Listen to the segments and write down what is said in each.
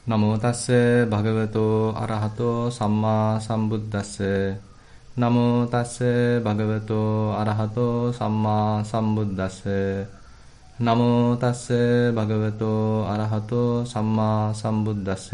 නමෝ තස්ස භගවතෝ අරහතෝ සම්මා සම්බුද්දස්ස නමෝ තස්ස භගවතෝ අරහතෝ සම්මා සම්බුද්දස්ස නමෝ තස්ස භගවතෝ අරහතෝ සම්මා සම්බුද්දස්ස.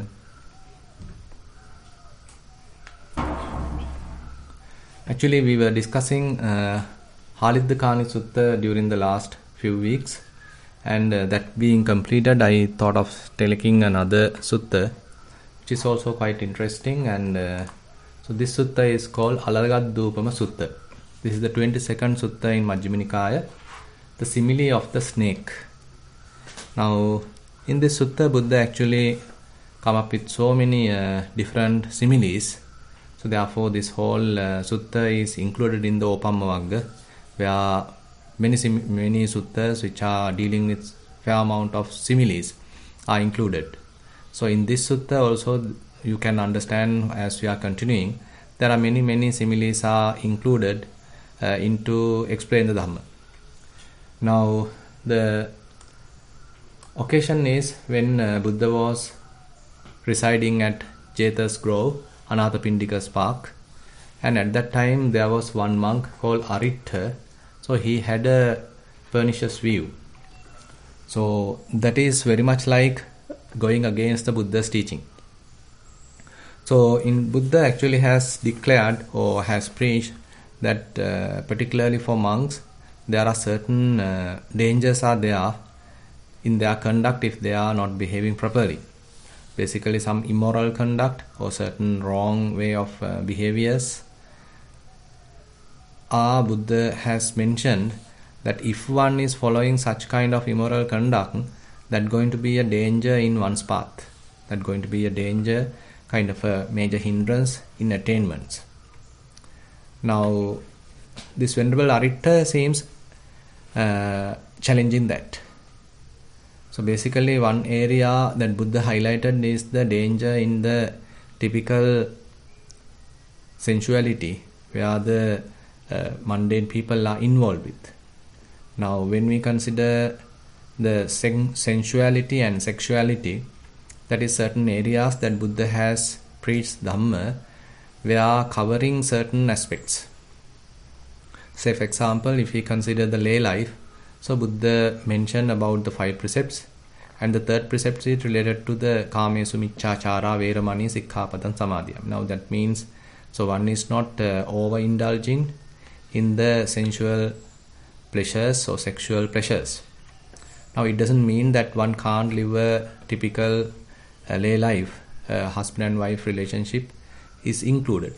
Actually, we were discussing Haliddakani Sutta during the last few weeks. And that being completed, I thought of taking another sutta, which is also quite interesting. And so this sutta is called Alagaddupama Sutta. This is the 22nd sutta in Majjhima Nikaya, the simile of the snake. Now, in this sutta, Buddha actually come up with so many different similes. So therefore, this whole sutta is included in the Opamavagga, where many suttas which are dealing with fair amount of similes are included. So in this sutta also you can understand, as we are continuing, there are many similes are included into explain the Dhamma. Now the occasion is when Buddha was residing at Jetas Grove, Anathapindika's park, and at that time there was one monk called Arittha. So he had a pernicious view. So that is very much like going against the Buddha's teaching. So in Buddha actually has declared or has preached that particularly for monks, there are certain dangers are there in their conduct if they are not behaving properly. Basically some immoral conduct or certain wrong way of behaviors. Buddha has mentioned that if one is following such kind of immoral conduct, that's going to be a danger in one's path. That's going to be a danger, kind of a major hindrance in attainments. Now, this Venerable Arittha seems challenging that. So basically one area that Buddha highlighted is the danger in the typical sensuality, where the mundane people are involved with. Now, when we consider the sensuality and sexuality, that is certain areas that Buddha has preached Dhamma, we are covering certain aspects. Say, for example, if we consider the lay life, so Buddha mentioned about the 5 precepts, and the 3rd precept is related to the Kamesu Miccāchāra Veramani Sikkhapadan Samadhiyam. Now, that means, so one is not overindulging in the sensual pleasures or sexual pleasures. Now it doesn't mean that one can't live a typical lay life. Husband and wife relationship is included.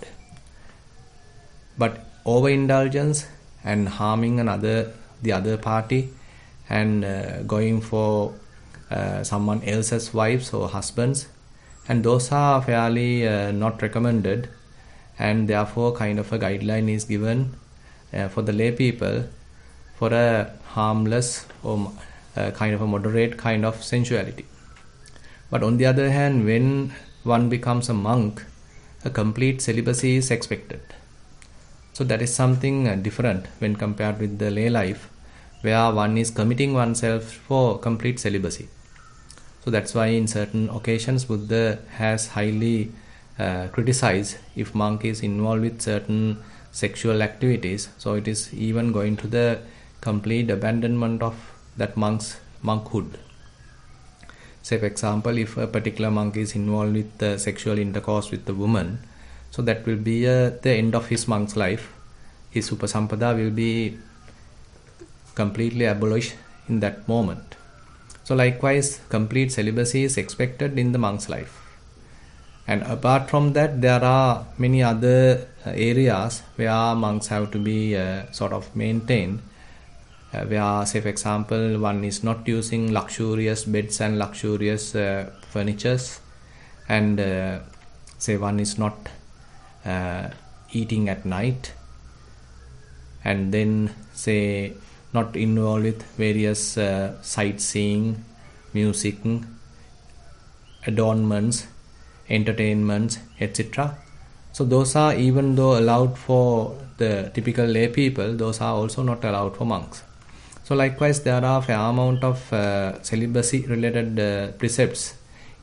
But overindulgence and harming the other party and going for someone else's wives or husbands, and those are fairly not recommended, and therefore kind of a guideline is given for the lay people for a harmless or kind of a moderate kind of sensuality. But on the other hand, when one becomes a monk, a complete celibacy is expected. So that is something different when compared with the lay life, where one is committing oneself for complete celibacy. So that's why in certain occasions Buddha has highly criticized if monk is involved with certain sexual activities. So it is even going to the complete abandonment of that monk's monkhood. Say, for example, if a particular monk is involved with sexual intercourse with a woman, so that will be the end of his monk's life. His upasampada will be completely abolished in that moment. So likewise, complete celibacy is expected in the monk's life. And apart from that, there are many other areas where monks have to be sort of maintained. Where, say for example, one is not using luxurious beds and luxurious furnitures, and say one is not eating at night, and then say not involved with various sightseeing, music, adornments, entertainments, etc. So those are, even though allowed for the typical lay people, those are also not allowed for monks. So likewise, there are fair amount of celibacy related precepts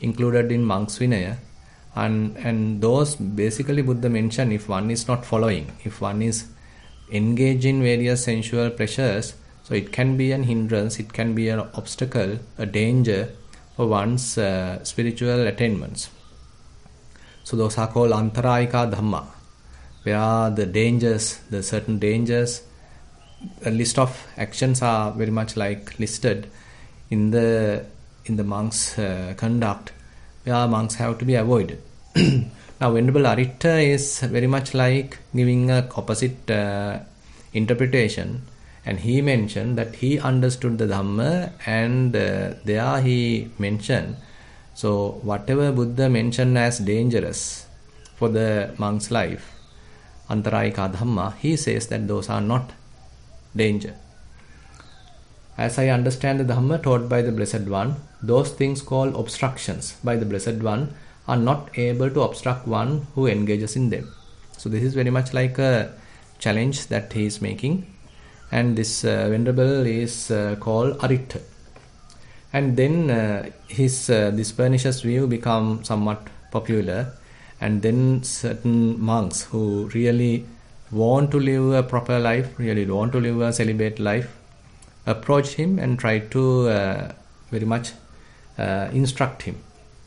included in Monk's Vinaya. And those basically Buddha mentioned, if one is not following, if one is engaged in various sensual pleasures, so it can be an hindrance, it can be an obstacle, a danger for one's spiritual attainments. So those are called antarayika dhamma, where the dangers, the certain dangers, a list of actions are very much like listed in the monk's conduct, where monks have to be avoided. Now Venerable Aritta is very much like giving a opposite interpretation, and he mentioned that he understood the Dhamma, and there he mentioned, so whatever Buddha mentioned as dangerous for the monk's life, antarayika dhamma, he says that those are not danger. As I understand the Dhamma taught by the Blessed One, those things called obstructions by the Blessed One are not able to obstruct one who engages in them. So this is very much like a challenge that he is making, and this Venerable is called Aritta. And then this pernicious view become somewhat popular, and then certain monks who really want to live a proper life, really want to live a celibate life, approach him and try to very much instruct him.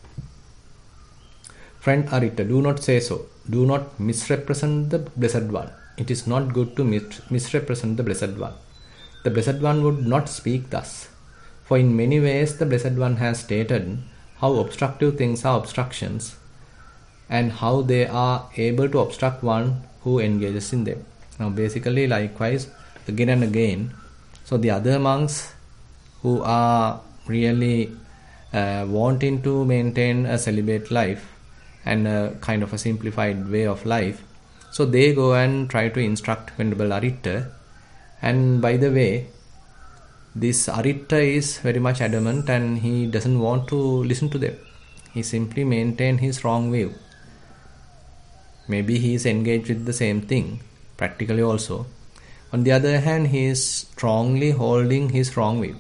Friend Aritta, do not say so. Do not misrepresent the Blessed One. It is not good to misrepresent the Blessed One. The Blessed One would not speak thus. For in many ways the Blessed One has stated how obstructive things are obstructions, and how they are able to obstruct one who engages in them. Now basically likewise, again and again, so the other monks who are really wanting to maintain a celibate life and a kind of a simplified way of life, so they go and try to instruct Venerable Aritta. And by the way, this Aritta is very much adamant, and he doesn't want to listen to them. He simply maintains his wrong view. Maybe he is engaged with the same thing, practically also. On the other hand, he is strongly holding his wrong view.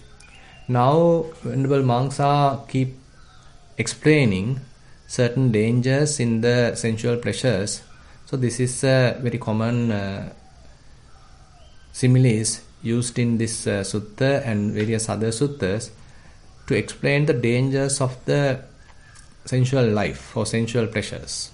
Now, Venerable monks are keep explaining certain dangers in the sensual pleasures. So this is a very common similes used in this sutta and various other suttas to explain the dangers of the sensual life or sensual pleasures.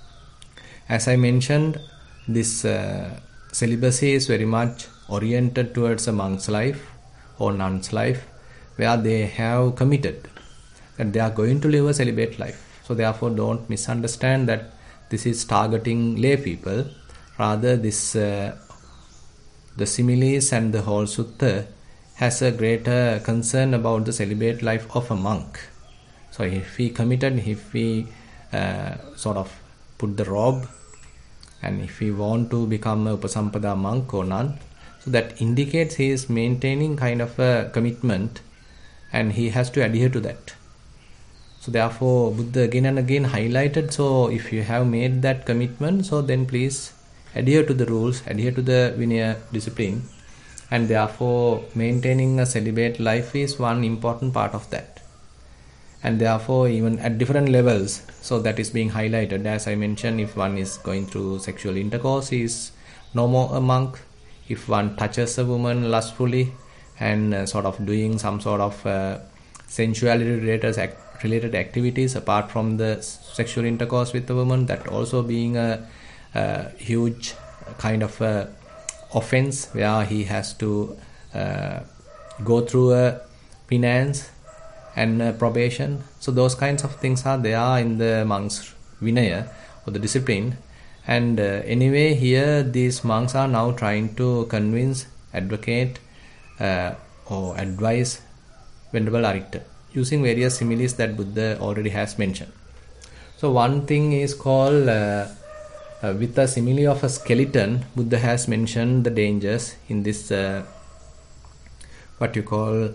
As I mentioned, this celibacy is very much oriented towards a monk's life or nun's life, where they have committed that they are going to live a celibate life. So therefore don't misunderstand that this is targeting lay people. Rather, this the similes and the whole sutta has a greater concern about the celibate life of a monk. So if he committed, if he sort of put the robe, and if he want to become a Upasampada monk or nun, so that indicates he is maintaining kind of a commitment, and he has to adhere to that. So therefore Buddha again and again highlighted, so if you have made that commitment, so then please adhere to the rules, adhere to the Vinaya discipline, and therefore maintaining a celibate life is one important part of that. And therefore even at different levels, so that is being highlighted. As I mentioned, if one is going through sexual intercourse, he is no more a monk. If one touches a woman lustfully and sort of doing some sort of sensuality related activities apart from the sexual intercourse with the woman, that also being a huge kind of offense, where he has to go through a penance and probation. So those kinds of things are there in the monk's Vinaya or the discipline. And anyway, here these monks are now trying to convince, advocate or advise Venerable Aritta using various similes that Buddha already has mentioned. So one thing is called with a simile of a skeleton, Buddha has mentioned the dangers in this what you call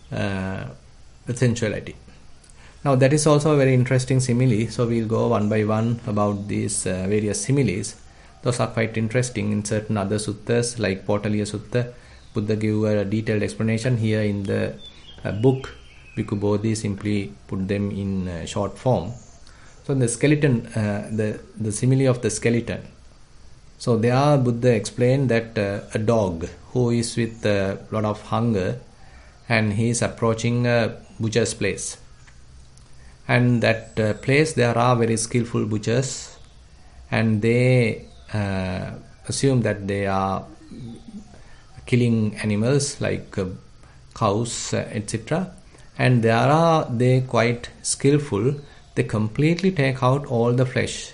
sensuality. Now that is also a very interesting simile, so we'll go one by one about these various similes. Those are quite interesting. In certain other suttas like Potaliya Sutta, Buddha give a detailed explanation. Here in the book Bhikkhu Bodhi simply put them in short form. So the skeleton, the simile of the skeleton. So there Buddha explained that a dog who is with a lot of hunger and he is approaching a butcher's place. And that place there are very skillful butchers, and they assume that they are killing animals like cows, etc. And they quite skillful. They completely take out all the flesh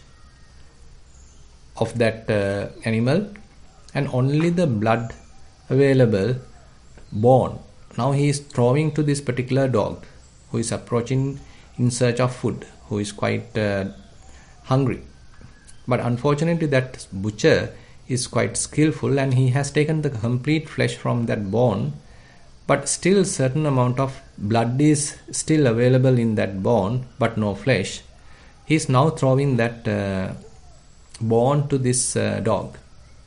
of that animal, and only the blood available, bone. Now he is throwing to this particular dog who is approaching in search of food, who is quite hungry. But unfortunately that butcher is quite skillful, and he has taken the complete flesh from that bone, but still certain amount of blood is still available in that bone, but no flesh. He is now throwing that bone to this dog.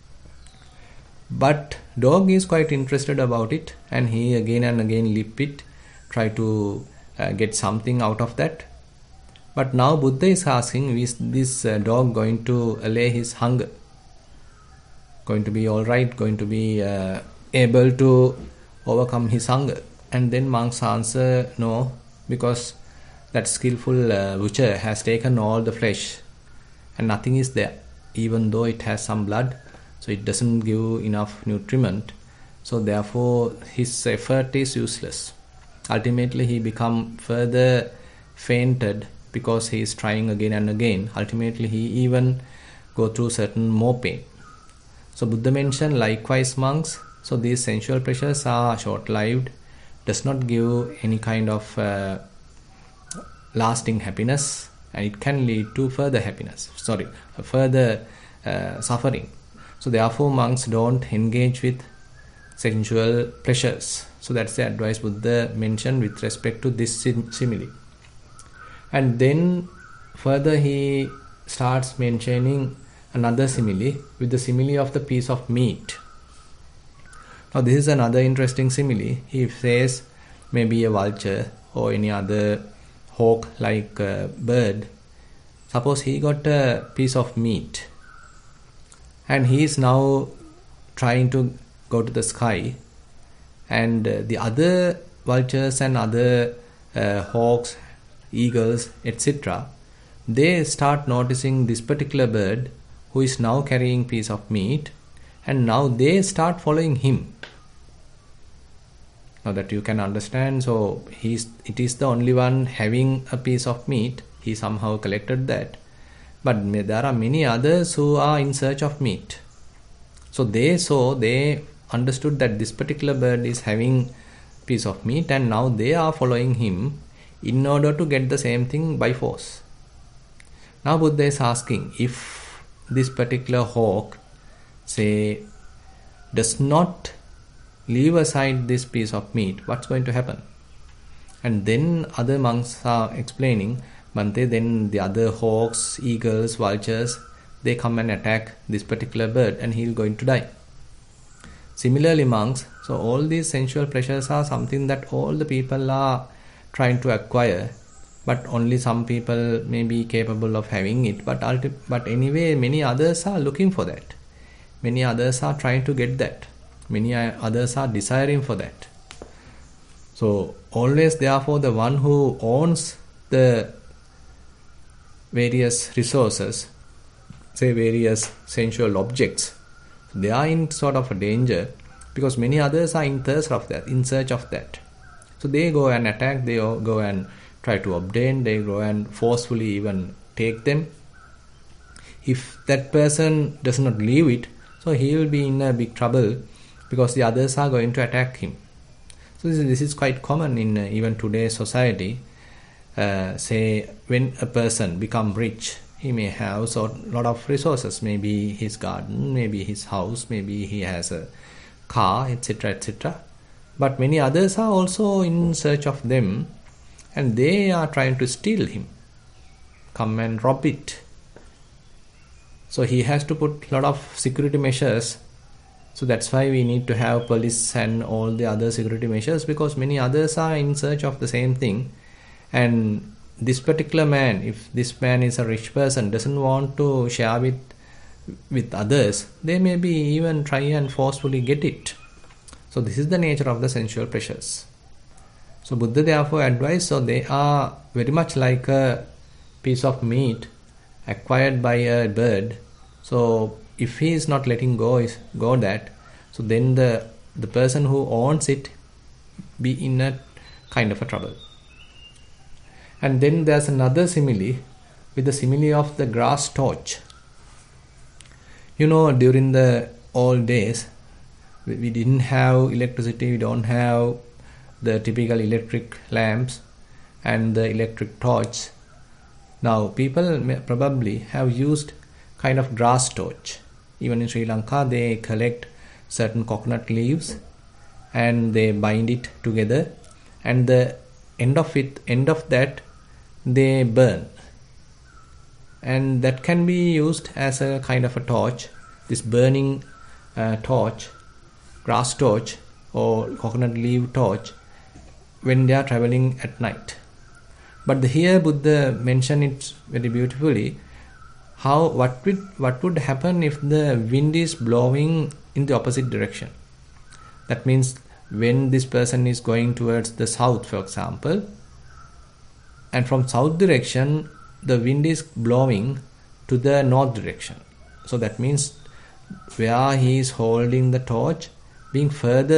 But dog is quite interested about it, and he again and again lip it, try to get something out of that. But now Buddha is asking, is this dog going to allay his hunger? Going to be alright? Going to be able to overcome his hunger? And then monks answer, no, because that skillful butcher has taken all the flesh and nothing is there, even though it has some blood, so it doesn't give enough nutriment. So therefore his effort is useless. Ultimately he become further fainted because he is trying again and again. Ultimately he even go through certain more pain. So Buddha mentioned likewise monks, so these sensual pleasures are short-lived, does not give any kind of lasting happiness, and it can lead to further further suffering. So therefore monks don't engage with sensual pleasures. So that's the advice Buddha mentioned with respect to this simile. And then further he starts mentioning another simile with the simile of the piece of meat. Now this is another interesting simile. He says maybe a vulture or any other hawk-like bird. Suppose he got a piece of meat and he is now trying to go to the sky, and the other vultures and other hawks, eagles, etc., they start noticing this particular bird who is now carrying piece of meat, and now they start following him. Now that you can understand, so it is the only one having a piece of meat. He somehow collected that, but there are many others who are in search of meat. So they understood that this particular bird is having piece of meat, and now they are following him in order to get the same thing by force. Now Buddha is asking, if this particular hawk, say, does not leave aside this piece of meat, what's going to happen? And then other monks are explaining, Bhante, then the other hawks, eagles, vultures, they come and attack this particular bird and he's going to die. Similarly monks, so all these sensual pleasures are something that all the people are trying to acquire, but only some people may be capable of having it, but anyway many others are looking for that. Many others are trying to get that. Many others are desiring for that. So always therefore the one who owns the various resources, say various sensual objects, they are in sort of a danger, because many others are in thirst of that, in search of that. So they go and attack, they go and try to obtain, they go and forcefully even take them. If that person does not leave it, so he will be in a big trouble, because the others are going to attack him. So this is quite common in even today's society. Say when a person become rich, he may have a lot of resources, maybe his garden, maybe his house, maybe he has a car, etc., etc. But many others are also in search of them, and they are trying to steal him, come and rob it. So he has to put a lot of security measures So that's why we need to have police and all the other security measures, because many others are in search of the same thing. And this particular man, if this man is a rich person, doesn't want to share with others, they may be even try and forcefully get it. So this is the nature of the sensual pleasures. So Buddha therefore advised, so they are very much like a piece of meat acquired by a bird. So if he is not letting go that, so then the person who owns it be in a kind of a trouble. And then there's another simile, with the simile of the grass torch. During the old days, we didn't have electricity, we don't have the typical electric lamps and the electric torch. Now people may probably have used kind of grass torch. Even in Sri Lanka, they collect certain coconut leaves and they bind it together, and the end of that they burn, and that can be used as a kind of a torch. This burning torch, grass torch or coconut leaf torch, when they are traveling at night. But here Buddha mentioned it very beautifully, what would happen if the wind is blowing in the opposite direction. That means when this person is going towards the south, for example, and from south direction the wind is blowing to the north direction. So that means where he is holding the torch being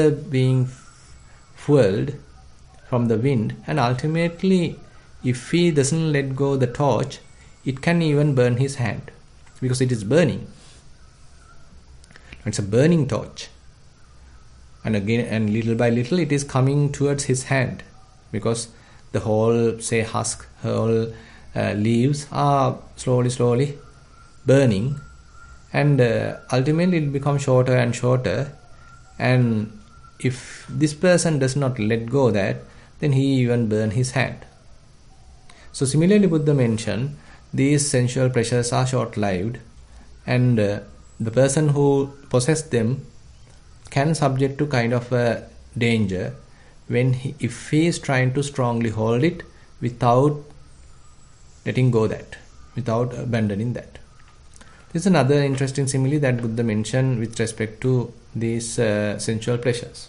fueled from the wind, and ultimately if he doesn't let go the torch, it can even burn his hand, because it is burning. It's a burning torch, and again, and little by little it is coming towards his hand, because the whole leaves are slowly burning, and ultimately it becomes shorter and shorter. And if this person does not let go that, then he even burn his hand. So similarly, Buddha mentioned these sensual pleasures are short-lived, and the person who possesses them can subject to kind of a danger if he is trying to strongly hold it without letting go that, without abandoning that. This is another interesting simile that Buddha mentioned with respect to these sensual pleasures.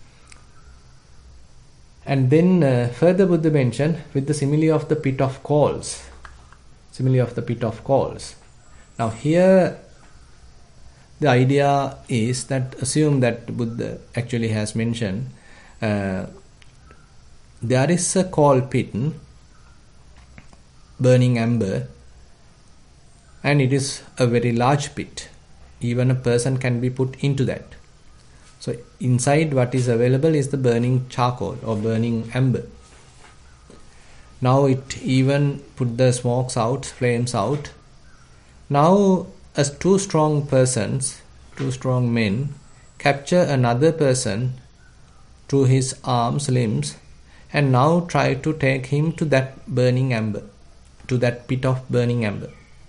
And then further Buddha mentioned with the simile of the pit of coals. Simile of the pit of coals. Now here the idea is that, assume that Buddha actually has mentioned there is a coal pit, burning amber, and it is a very large pit. Even a person can be put into that. So inside what is available is the burning charcoal or burning amber. Now it even put the smokes out, flames out. Now as two strong men capture another person to his arms, limbs, and now try to take him to that burning amber, to that pit of burning amber.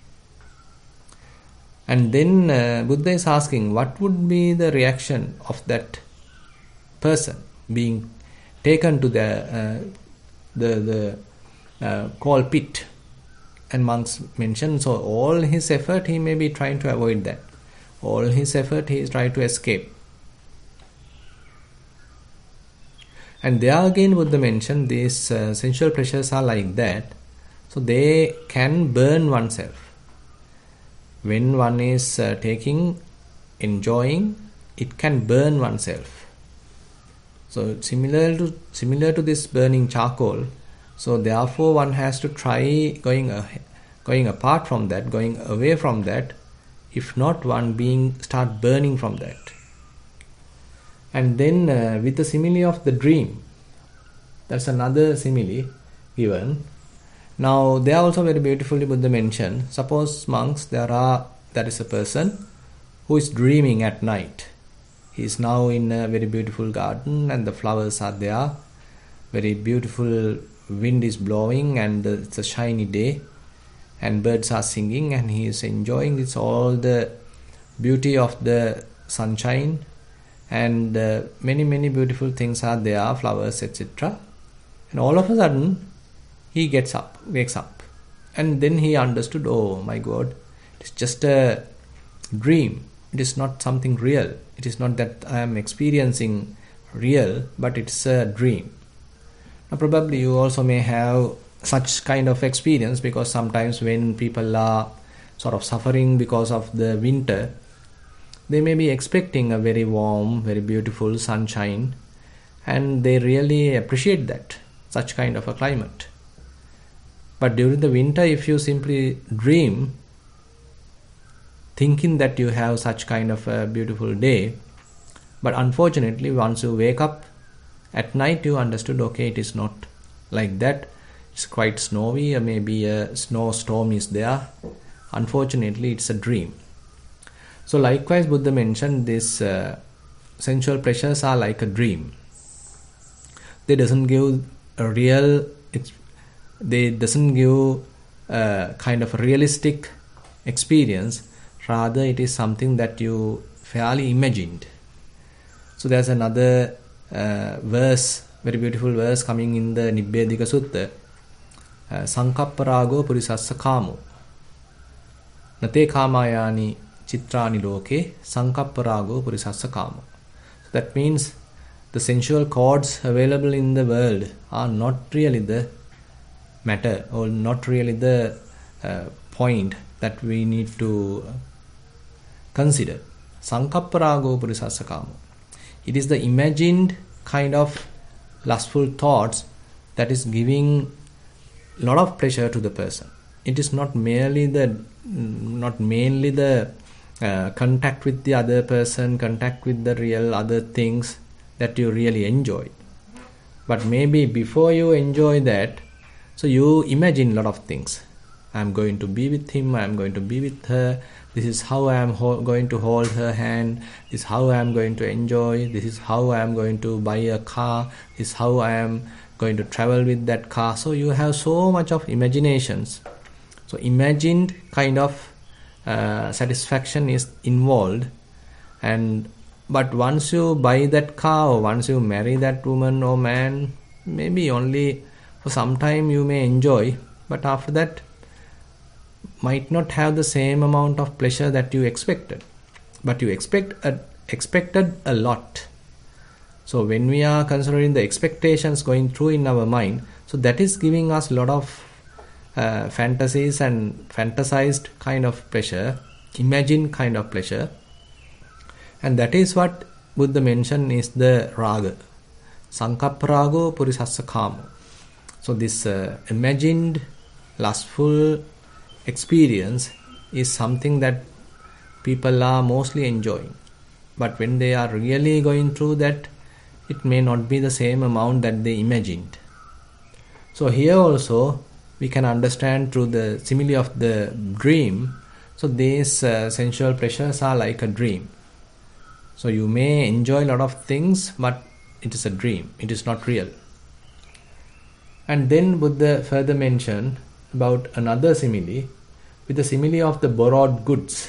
And then Buddha is asking, what would be the reaction of that person being taken to the coal pit? And monks mention, so all his effort he may be trying to avoid that. All his effort he is trying to escape. And there again Buddha mentioned these sensual pleasures are like that. So they can burn oneself. When one is enjoying, it can burn oneself. So similar to this burning charcoal. So therefore one has to try going apart from that, going away from that. If not, one start burning from that. And then with the simile of the dream, that's another simile given. Now they are also very beautifully Buddha mentioned. Suppose monks, there is a person who is dreaming at night. He is now in a very beautiful garden and the flowers are there. Very beautiful wind is blowing and it's a shiny day and birds are singing and he is enjoying all the beauty of the sunshine, and many beautiful things are there, flowers, etc. And all of a sudden he wakes up, and then he understood, oh my God, it's just a dream. It is not something real. It is not that I am experiencing real, but it's a dream. Now probably you also may have such kind of experience, because sometimes when people are sort of suffering because of the winter, they may be expecting a very warm, very beautiful sunshine, and they really appreciate that, such kind of a climate. But during the winter, if you simply dream, thinking that you have such kind of a beautiful day, but unfortunately once you wake up at night, you understood, okay, it is not like that. It's quite snowy, or maybe a snowstorm is there. Unfortunately, it's a dream. So likewise, Buddha mentioned this sensual pleasures are like a dream. They doesn't give a real, they doesn't give a kind of a realistic experience. Rather, it is something that you fairly imagined. So there's another verse, very beautiful verse coming in the Nibbedika Sutta. Sankapparago purisassa kamo nate kamayani chitrani loke sankapparago purisassa kamo. So that means the sensual chords available in the world are not really the matter, or not really the point that we need to consider. Sankapparago purisassa kamo. It is the imagined kind of lustful thoughts that is giving lot of pleasure to the person. It is not mainly the contact with the other person, contact with the real other things that you really enjoy. But maybe before you enjoy that, so you imagine lot of things. I am going to be with him, I am going to be with her, this is how I am going to hold her hand, this is how I am going to enjoy, this is how I am going to buy a car, this is how I am going to travel with that car. So you have so much of imaginations. So imagined kind of satisfaction is involved. But once you buy that car, or once you marry that woman or man, maybe only for some time you may enjoy, but after that might not have the same amount of pleasure that you expected. But you expected a lot. So when we are considering the expectations going through in our mind, so that is giving us a lot of fantasies and fantasized kind of pleasure, imagined kind of pleasure. And that is what Buddha mentioned is the raga. Sankapparago purisassa kamo. So this imagined lustful experience is something that people are mostly enjoying. But when they are really going through that, it may not be the same amount that they imagined. So here also we can understand through the simile of the dream. So these sensual pleasures are like a dream. So you may enjoy a lot of things, but it is a dream. It is not real. And then Buddha further mentioned about another simile, with the simile of the borrowed goods.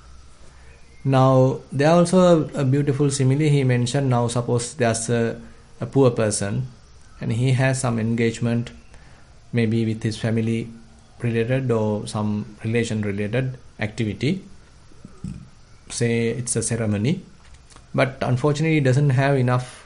Now, there also a beautiful simile he mentioned. Now, suppose there's a poor person and he has some engagement, maybe with his family related or some relation related activity. Say it's a ceremony, but unfortunately he doesn't have enough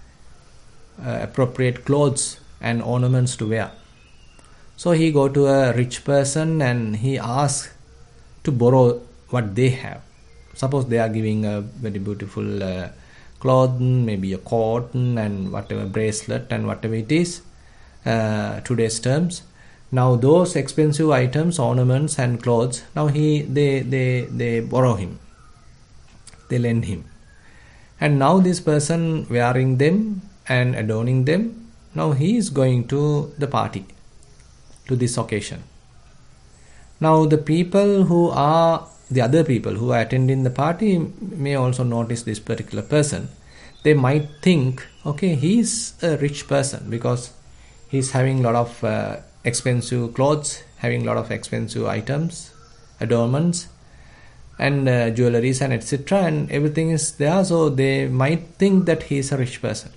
appropriate clothes and ornaments to wear. So he go to a rich person and he asks to borrow what they have. Suppose they are giving a very beautiful cloth, maybe a cotton and whatever, bracelet and whatever it is, today's terms. Now those expensive items, ornaments and clothes, now they borrow him, they lend him. And now this person wearing them and adorning them, now he is going to the party, to this occasion. Now the other people who are attending the party may also notice this particular person. They might think, okay, he is a rich person because he is having a lot of expensive clothes, having a lot of expensive items, adornments, and jewelries and etc., and everything is there, so they might think that he is a rich person.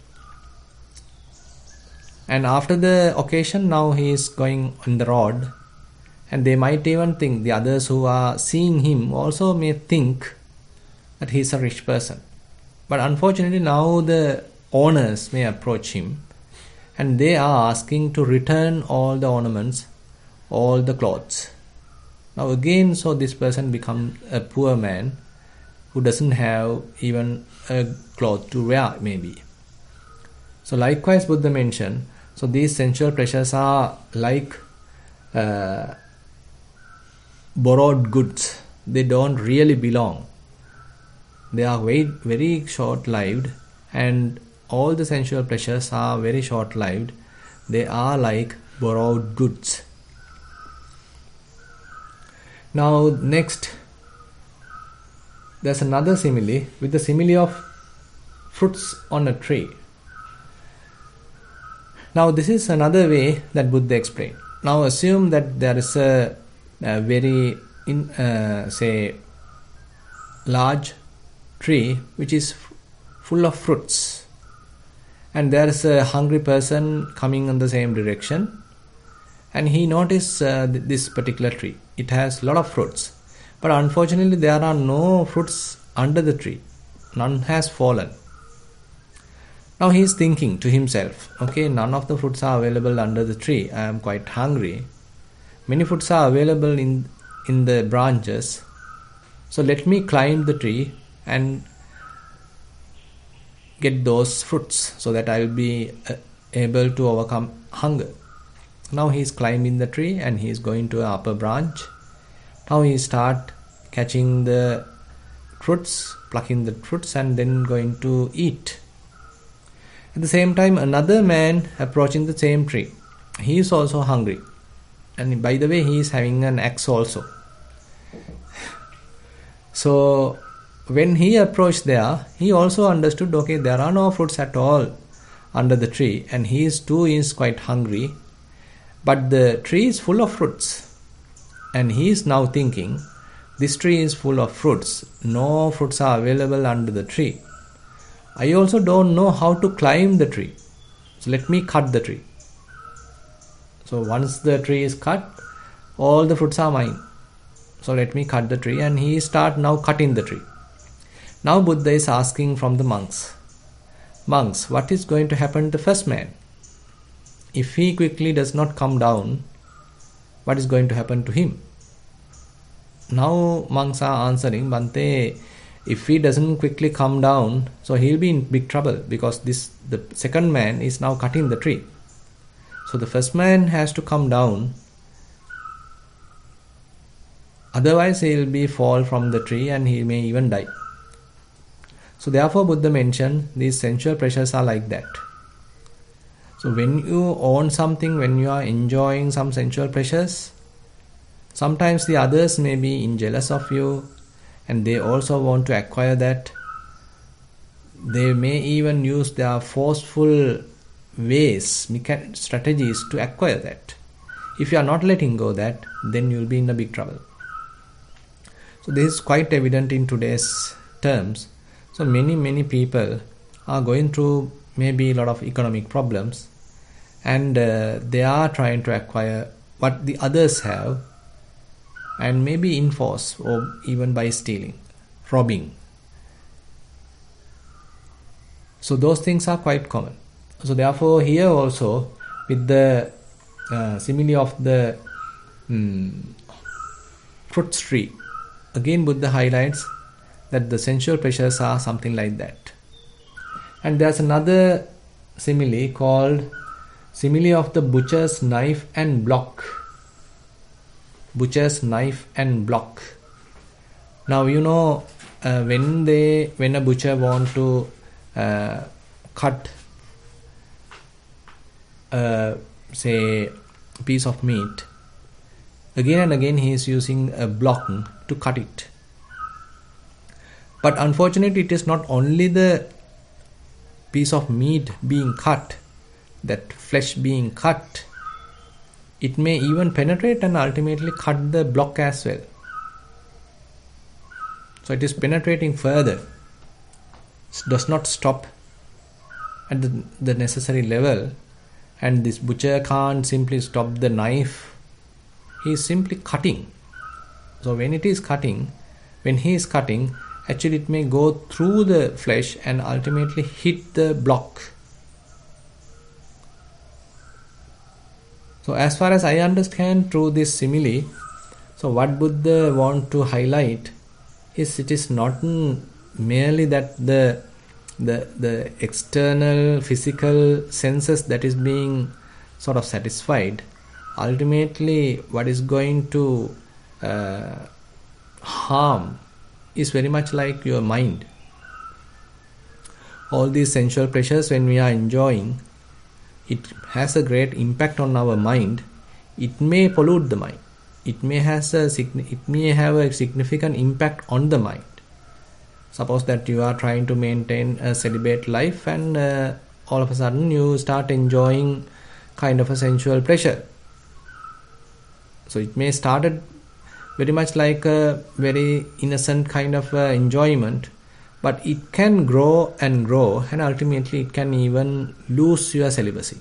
And after the occasion, now he is going on the road, and they might even think, the others who are seeing him also may think that he is a rich person. But unfortunately, now the owners may approach him, and they are asking to return all the ornaments, all the clothes. Now again, so this person becomes a poor man who doesn't have even a cloth to wear, maybe. So likewise, Buddha mentioned, so these sensual pleasures are like borrowed goods. They don't really belong. They are very short-lived, and all the sensual pleasures are very short-lived. They are like borrowed goods. Now next, there's another simile with the simile of fruits on a tree. Now this is another way that Buddha explained. Now assume that there is a very large tree which is full of fruits, and there is a hungry person coming in the same direction, and he noticed this particular tree. It has a lot of fruits, but unfortunately there are no fruits under the tree. None has fallen. Now he is thinking to himself, okay, none of the fruits are available under the tree. I am quite hungry. Many fruits are available in the branches. So let me climb the tree and get those fruits so that I will be able to overcome hunger. Now he is climbing the tree and he is going to an upper branch. Now he start catching the fruits, plucking the fruits, and then going to eat. At the same time, another man approaching the same tree. He is also hungry. And by the way, he is having an axe also. So when he approached there, he also understood, okay, there are no fruits at all under the tree, and he is quite hungry. But the tree is full of fruits. And he is now thinking, this tree is full of fruits. No fruits are available under the tree. I also don't know how to climb the tree. So let me cut the tree. So once the tree is cut, all the fruits are mine. So let me cut the tree, and he start now cutting the tree. Now Buddha is asking from the monks, what is going to happen to the first man? If he quickly does not come down, what is going to happen to him? Now monks are answering, Bhante, if he doesn't quickly come down, so he'll be in big trouble, because the second man is now cutting the tree. So the first man has to come down, otherwise he'll be fall from the tree and he may even die. So therefore Buddha mentioned these sensual pleasures are like that. So when you own something, when you are enjoying some sensual pleasures, sometimes the others may be jealous of you, and they also want to acquire that. They may even use their forceful ways, strategies to acquire that. If you are not letting go that, then you will be in a big trouble. So this is quite evident in today's terms. So many people are going through maybe a lot of economic problems, and they are trying to acquire what the others have, and maybe in force or even by stealing, robbing. So those things are quite common. So therefore here also, with the simile of the fruit tree, again Buddha highlights that the sensual pleasures are something like that. And there's another simile called simile of the butcher's knife and block. Butcher's knife and block. Now when a butcher want to cut say a piece of meat, again and again he is using a block to cut it. But unfortunately, it is not only the piece of meat being cut, that flesh being cut, it may even penetrate and ultimately cut the block as well. So it is penetrating further. It does not stop at the necessary level, and this butcher can't simply stop the knife. He is simply cutting. So when he is cutting, actually it may go through the flesh and ultimately hit the block. So as far as I understand through this simile, so what Buddha want to highlight is it is not merely that the external physical senses that is being sort of satisfied. Ultimately, what is going to harm is very much like your mind. All these sensual pleasures, when we are enjoying, it has a great impact on our mind. It may pollute the mind. It may have a significant impact on the mind. Suppose that you are trying to maintain a celibate life, and all of a sudden you start enjoying kind of a sensual pleasure. So it may started very much like a very innocent kind of enjoyment, but it can grow, and ultimately it can even lose your celibacy.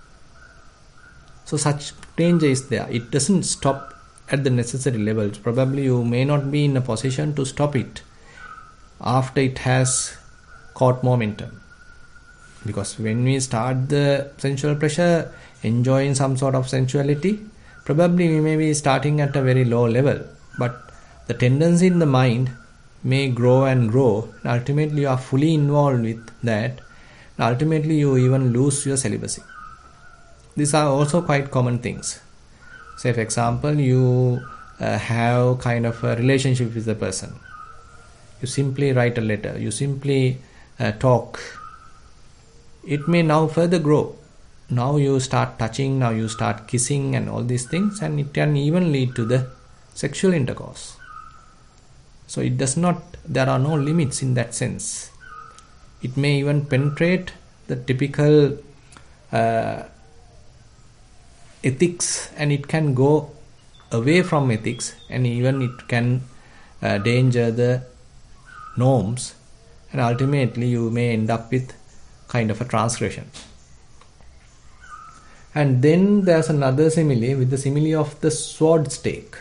So such danger is there. It doesn't stop at the necessary levels. Probably you may not be in a position to stop it after it has caught momentum. Because when we start the sensual pleasure, enjoying some sort of sensuality, probably we may be starting at a very low level, but the tendency in the mind may grow, and ultimately you are fully involved with that, and ultimately you even lose your celibacy. These are also quite common things. Say for example, you have kind of a relationship with a person. You simply write a letter, you simply talk. It may now further grow. Now you start touching, now you start kissing and all these things, and it can even lead to the sexual intercourse. So there are no limits in that sense. It may even penetrate the typical ethics, and it can go away from ethics, and even it can danger the norms, and ultimately you may end up with kind of a transgression. And then there's another simile, with the simile of the sword stake.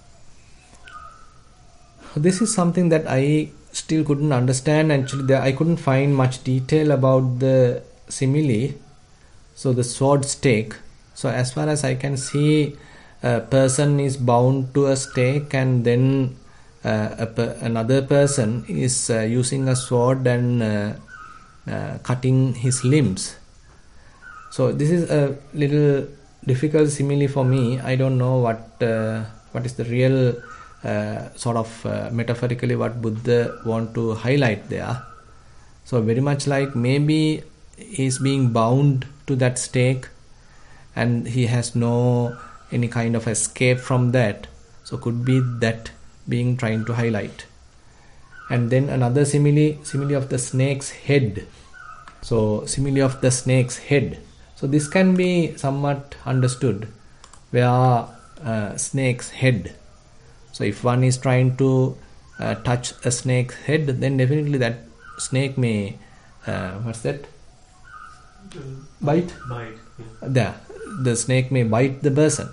This is something that I still couldn't understand. Actually, I couldn't find much detail about the simile. So the sword stake. So as far as I can see, a person is bound to a stake, and then another person is using a sword and cutting his limbs. So this is a little difficult simile for me. I don't know what is the real sort of metaphorically what Buddha want to highlight there. So very much like maybe he's being bound to that stake, and he has no any kind of escape from that. So could be that being trying to highlight. And then another simile of the snake's head. So simile of the snake's head. So this can be somewhat understood where snake's head. So if one is trying to touch a snake's head, then definitely that snake may bite. Yeah. The snake may bite the person.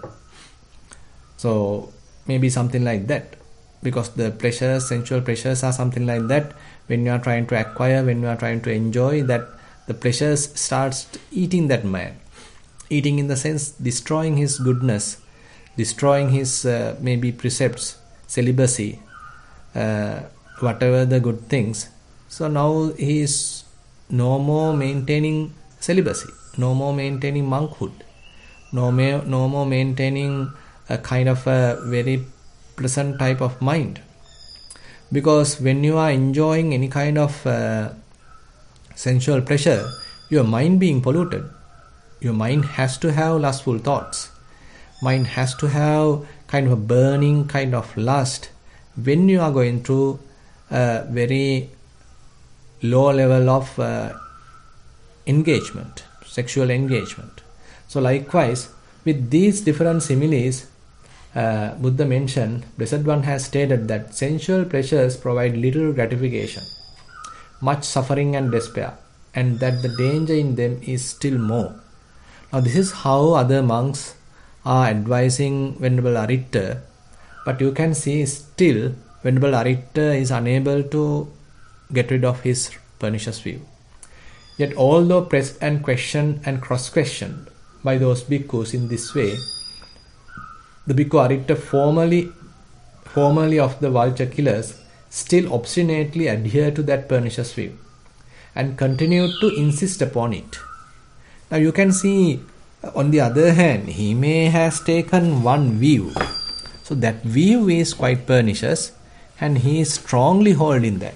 So maybe something like that, because the sensual pleasures are something like that. When you are trying to acquire, when you are trying to enjoy that, the pleasures starts eating that man. Eating in the sense destroying his goodness, destroying his maybe precepts, celibacy, whatever the good things. So now he is no more maintaining celibacy, no more maintaining monkhood, no more maintaining a kind of a very pleasant type of mind. Because when you are enjoying any kind of sensual pleasure, your mind being polluted, your mind has to have lustful thoughts. Mind has to have kind of a burning kind of lust when you are going through a very low level of engagement, sexual engagement. So likewise, with these different similes, Buddha mentioned, Blessed One has stated that sensual pleasures provide little gratification, much suffering and despair, and that the danger in them is still more. Now this is how other monks are advising Venerable Aritta, but you can see still Venerable Aritta is unable to get rid of his pernicious view. Yet although pressed and questioned and cross-questioned by those bhikkhus in this way, the Bhikkhu Aritta, formerly of the vulture killers, still obstinately adhered to that pernicious view and continued to insist upon it. Now you can see, on the other hand, he may have taken one view. So that view is quite pernicious and he is strongly holding that.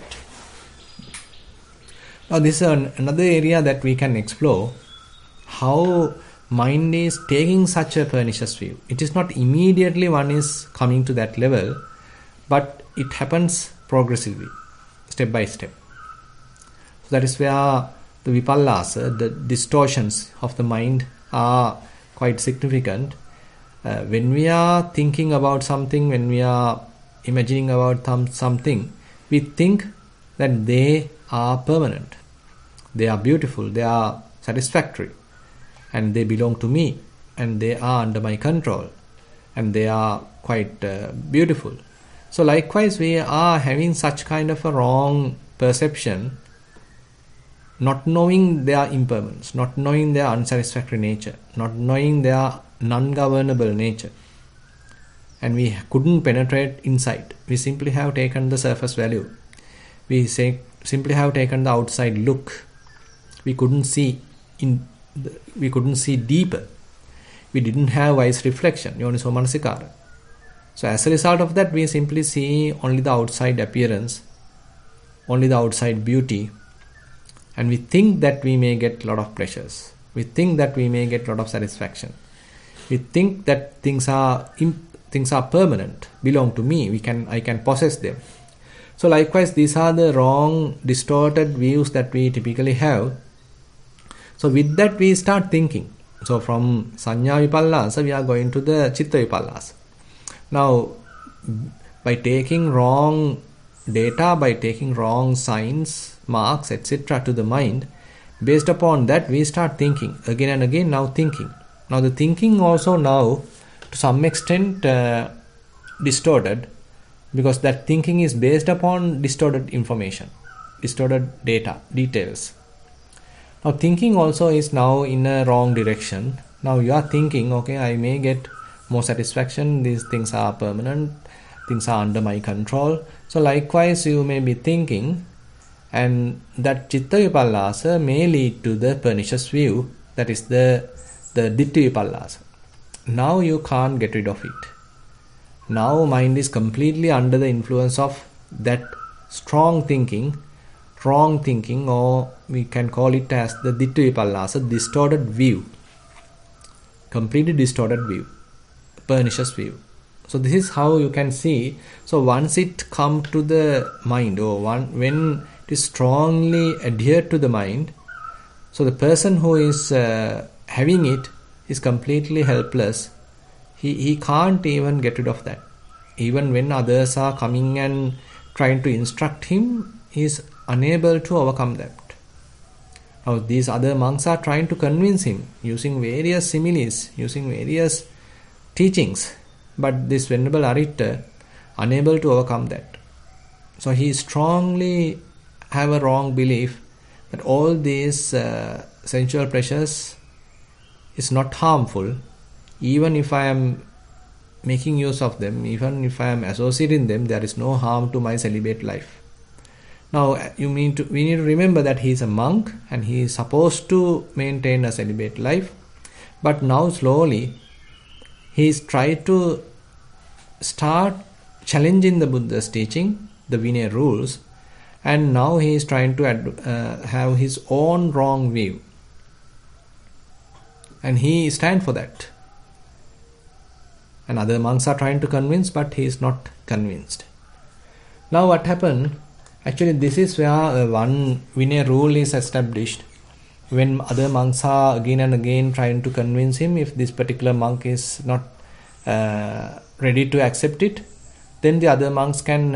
Now this is another area that we can explore, how mind is taking such a pernicious view. It is not immediately one is coming to that level, but it happens progressively, step by step. So that is where the vipallasa, the distortions of the mind, are quite significant. When we are thinking about something, when we are imagining about something, we think that they are permanent, they are beautiful, they are satisfactory, and they belong to me, and they are under my control, and they are quite beautiful. So likewise, we are having such kind of a wrong perception, not knowing their impermanence, not knowing their unsatisfactory nature, not knowing their non-governable nature. And we couldn't penetrate inside. We simply have taken the surface value. We simply have taken the outside look. We couldn't see deeper. We didn't have wise reflection, yoniso manasikara. So as a result of that, we simply see only the outside appearance, only the outside beauty, and we think that we may get a lot of pleasures. We think that we may get a lot of satisfaction. We think that things are permanent, belong to me. I can possess them. So likewise, these are the wrong, distorted views that we typically have. So with that, we start thinking. So from Sanya Vipallasa, we are going to the Chitta Vipallasa. Now, by taking wrong data, by taking wrong signs, marks, etc. to the mind, based upon that, we start thinking again and again. Now thinking. Now the thinking also now to some extent distorted, because that thinking is based upon distorted information, distorted data, details. Now thinking also is now in a wrong direction. Now you are thinking, okay, I may get more satisfaction, these things are permanent, things are under my control. So likewise you may be thinking, and that Chitta Vipallasa may lead to the pernicious view, that is the Ditti Vipallasa. Now you can't get rid of it. Now mind is completely under the influence of that strong thinking, wrong thinking, or we can call it as the Ditti Vipallasa, distorted view, completely distorted view, pernicious view. So this is how you can see. So once it comes to the mind, or when it is strongly adhered to the mind, so the person who is having it is completely helpless. He can't even get rid of that. Even when others are coming and trying to instruct him, he is unable to overcome that. Now these other monks are trying to convince him using various similes, using various teachings, but this Venerable Aritta unable to overcome that. So he strongly have a wrong belief that all these sensual pleasures is not harmful. Even if I am making use of them, even if I am associating them, there is no harm to my celibate life. Now we need to remember that he is a monk and he is supposed to maintain a celibate life, but now slowly he is trying to start challenging the Buddha's teaching, the Vinaya rules, and now he is trying to have his own wrong view, and he stands for that. And other monks are trying to convince, but he is not convinced. Now what happened? Actually, this is where one Vinaya rule is established. When other monks are again and again trying to convince him, if this particular monk is not ready to accept it, then the other monks can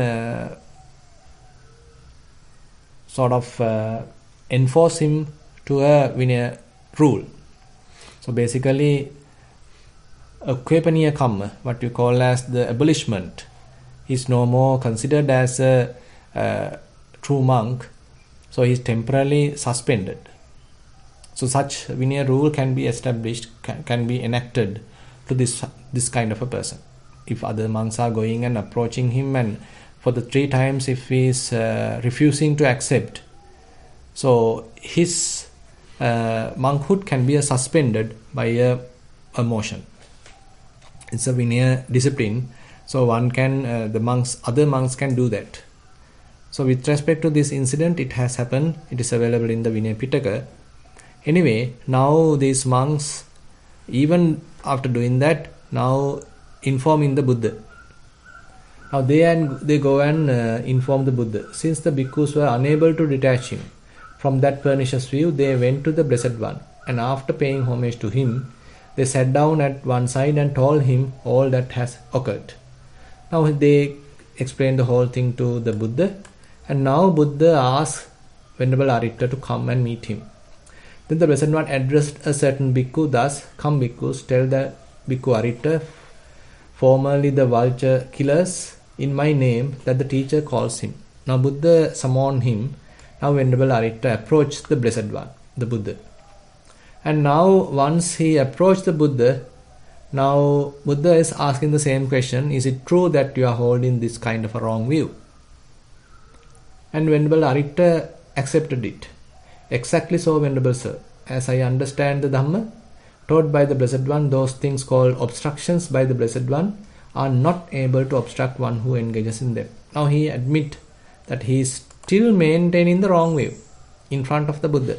enforce him to a Vinaya rule. So basically, Kvepaniya Kamma, what you call as the abolishment, is no more considered as a true monk, so he is temporarily suspended. So such Vinaya rule can be established, can be enacted to this kind of a person. If other monks are going and approaching him, and for the 3 times if he is refusing to accept, so his monkhood can be suspended by a motion. It's a Vinaya discipline, so one can other monks can do that. So with respect to this incident, it has happened. It is available in the Vinaya Pitaka. Anyway, now these monks, even after doing that, now informing the Buddha. Now they go and inform the Buddha. Since the bhikkhus were unable to detach him from that pernicious view, they went to the Blessed One, and after paying homage to him, they sat down at one side and told him all that has occurred. Now they explained the whole thing to the Buddha, and now Buddha asked Venerable Aritta to come and meet him. Then the Blessed One addressed a certain bhikkhu thus: "Come, bhikkhus, tell the bhikkhu Aritta, formerly the vulture killers, in my name that the teacher calls him." Now Buddha summoned him. Now Venerable Aritta approached the Blessed One, the Buddha. And now once he approached the Buddha, now Buddha is asking the same question: is it true that you are holding this kind of a wrong view? And Venerable Aritta accepted it. Exactly so, Venerable Sir. As I understand the Dhamma taught by the Blessed One, those things called obstructions by the Blessed One are not able to obstruct one who engages in them. Now he admits that he is still maintaining the wrong view in front of the Buddha.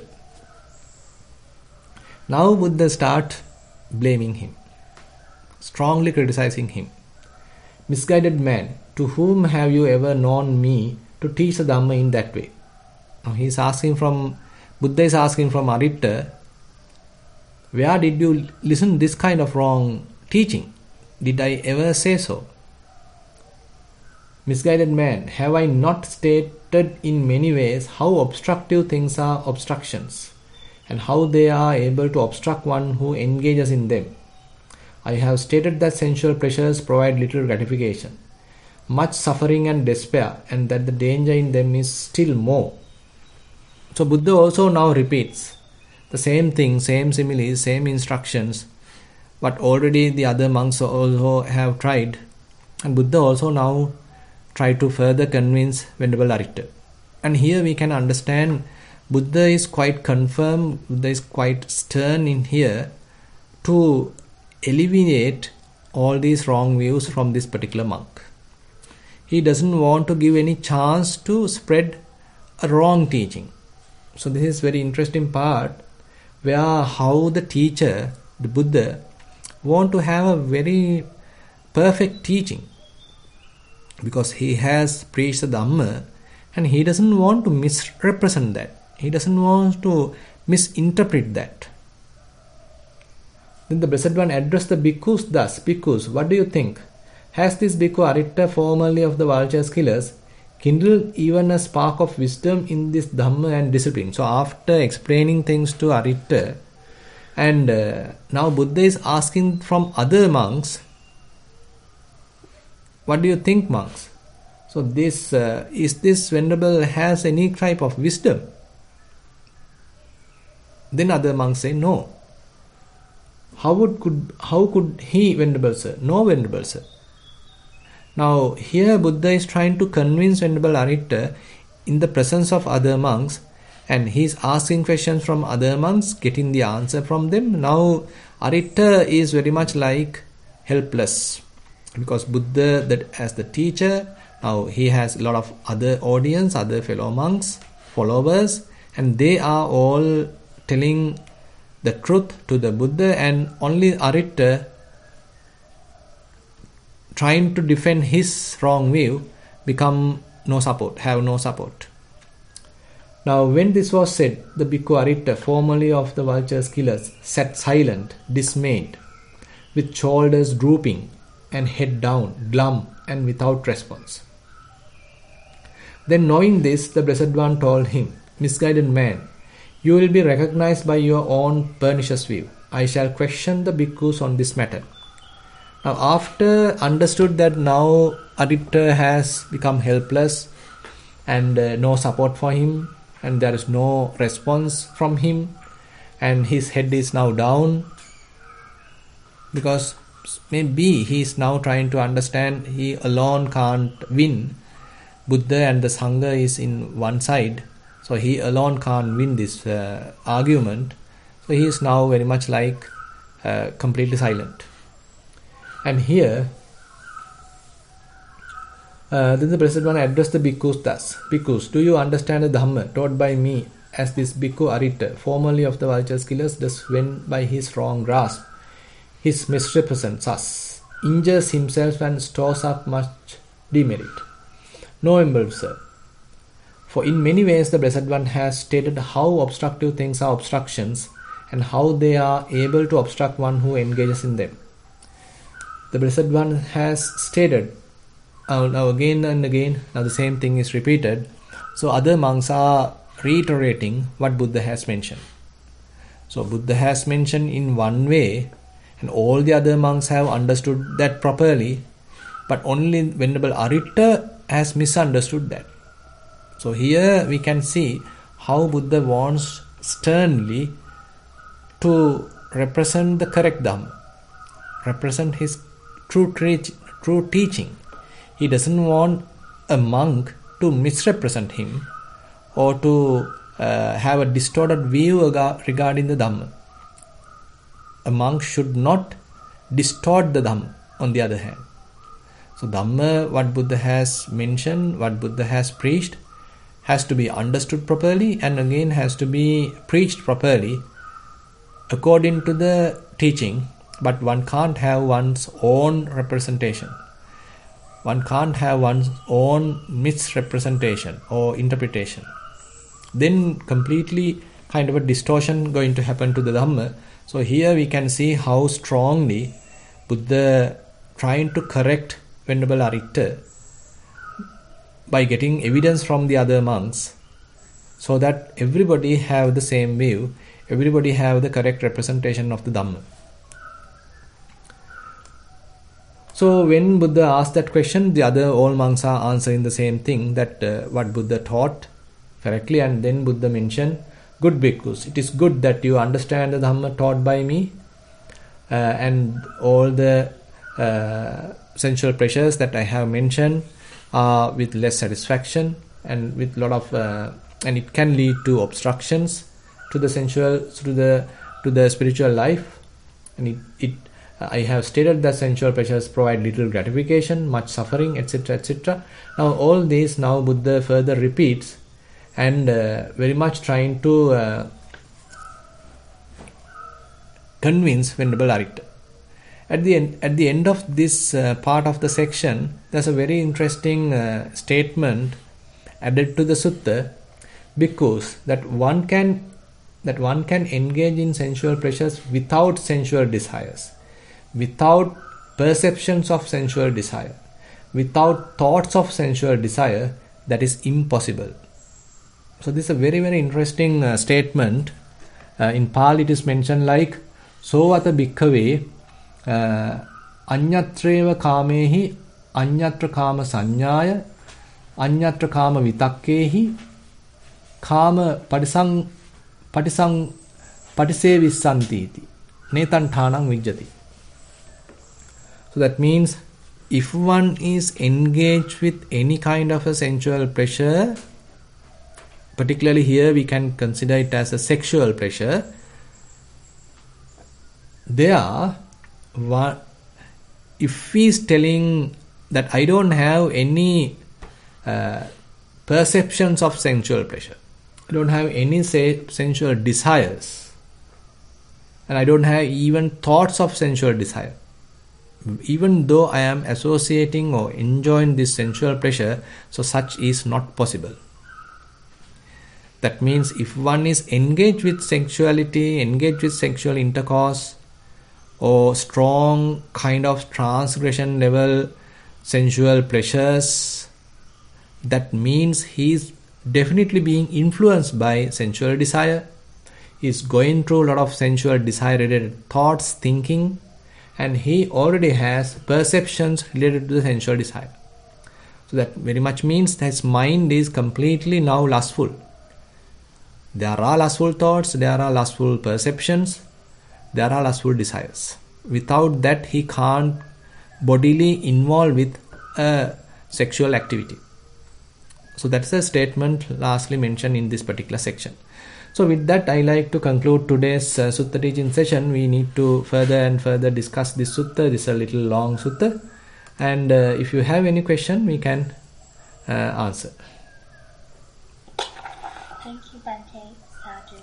Now Buddha starts blaming him, strongly criticizing him. "Misguided man, to whom have you ever known me to teach the Dhamma in that way?" Now Buddha is asking from Aritta, where did you listen this kind of wrong teaching? Did I ever say so? "Misguided man, have I not stated in many ways how obstructive things are obstructions, and how they are able to obstruct one who engages in them? I have stated that sensual pleasures provide little gratification, much suffering and despair, and that the danger in them is still more." So Buddha also now repeats the same thing, same similes, same instructions, but already the other monks also have tried, and Buddha also now try to further convince Venerable Aritta. And here we can understand Buddha is quite confirm, Buddha is quite stern in here to alleviate all these wrong views from this particular monk. He doesn't want to give any chance to spread a wrong teaching. So this is very interesting part, where how the teacher, the Buddha, want to have a very perfect teaching, because he has preached the Dhamma and he doesn't want to misrepresent that. He doesn't want to misinterpret that. Then the Blessed One addressed the bhikkhus thus: "Bhikkhus, what do you think? Has this bhikkhu Aritta, formerly of the vulture killers, kindled even a spark of wisdom in this Dhamma and discipline?" So after explaining things to Aritta, and now Buddha is asking from other monks, "What do you think, monks? So is this venerable has any type of wisdom?" Then other monks say, "No. How could he, Venerable Sir? No, Venerable Sir." Now here Buddha is trying to convince Venerable Aritta in the presence of other monks, and he is asking questions from other monks, getting the answer from them. Now Aritta is very much like helpless, because Buddha, that as the teacher, now he has a lot of other audience, other fellow monks, followers, and they are all telling the truth to the Buddha, and only Aritta, trying to defend his wrong view, have no support. Now when this was said, the bhikkhu Aritta, formerly of the vulture killers, sat silent, dismayed, with shoulders drooping, and head down, glum and without response. Then knowing this, the Blessed One told him, "Misguided man, you will be recognized by your own pernicious view. I shall question the bhikkhus on this matter." Now after understood that now Aditya has become helpless and no support for him, and there is no response from him, and his head is now down, because maybe he is now trying to understand he alone can't win. Buddha and the Sangha is in one side, so he alone can't win this argument. So he is now very much like completely silent. And here then the Blessed One addressed the bhikkhus thus: "Bhikkhus, do you understand the Dhamma taught by me, as this bhikkhu Arita, formerly of the vulture's killers, does when by his wrong grasp he misrepresents us, injures himself and stores up much demerit? Knowable, sir. For in many ways the Blessed One has stated how obstructive things are obstructions, and how they are able to obstruct one who engages in them. The Blessed One has stated now again and again, now the same thing is repeated. So other monks are reiterating what Buddha has mentioned. So Buddha has mentioned in one way, and all the other monks have understood that properly, but only Venerable Arita has misunderstood that. So here we can see how Buddha wants sternly to represent the correct Dhamma, represent his true teaching. He doesn't want a monk to misrepresent him or to have a distorted view regarding the Dhamma. A monk should not distort the Dhamma, on the other hand. So Dhamma, what Buddha has mentioned, what Buddha has preached, has to be understood properly, and again has to be preached properly according to the teaching. But one can't have one's own representation. One can't have one's own misrepresentation or interpretation. Then completely kind of a distortion going to happen to the Dhamma. So here we can see how strongly Buddha trying to correct Venerable Arita by getting evidence from the other monks, so that everybody have the same view, everybody have the correct representation of the Dhamma. So when Buddha asked that question, the other all monks are answering the same thing, that what Buddha taught correctly. And then Buddha mentioned, "Good bhikkhus, it is good that you understand the Dhamma taught by me, and all the sensual pleasures that I have mentioned are with less satisfaction and with lot of and it can lead to obstructions to the sensual, to the spiritual life, and I have stated that sensual pleasures provide little gratification, much suffering, etc., etc." Now all these now Buddha further repeats, and very much trying to convince Venerable Arita. At the end of this part of the section, there's a very interesting statement added to the sutta, because that one can engage in sensual pleasures without sensual desires, without perceptions of sensual desire, without thoughts of sensual desire. That is impossible. So this is a very, very interesting statement. In Pali it is mentioned like, "Sovata bhikkhave anyatreva kamehi anyatra kama sanyaya anyatra kama vitakkehi kama patisevisantiti netantanang vijjati." So that means if one is engaged with any kind of a sensual pleasure, particularly here we can consider it as a sexual pleasure, if he is telling that I don't have any perceptions of sensual pleasure, I don't have any sensual desires, and I don't have even thoughts of sensual desire, even though I am associating or enjoying this sensual pleasure, so such is not possible. That means if one is engaged with sexuality, engaged with sexual intercourse, or strong kind of transgression level sensual pleasures, that means he is definitely being influenced by sensual desire. He is going through a lot of sensual desire related thoughts, thinking, and he already has perceptions related to the sensual desire. So that very much means that his mind is completely now lustful. There are lustful thoughts, there are lustful perceptions, there are lustful desires. Without that, he can't bodily involve with a sexual activity. So that's a statement lastly mentioned in this particular section. So with that, I like to conclude today's sutta teaching session. We need to further and further discuss this sutta. This is a little long sutta, and if you have any question, we can answer. Thank you, Bhante. Sadhu.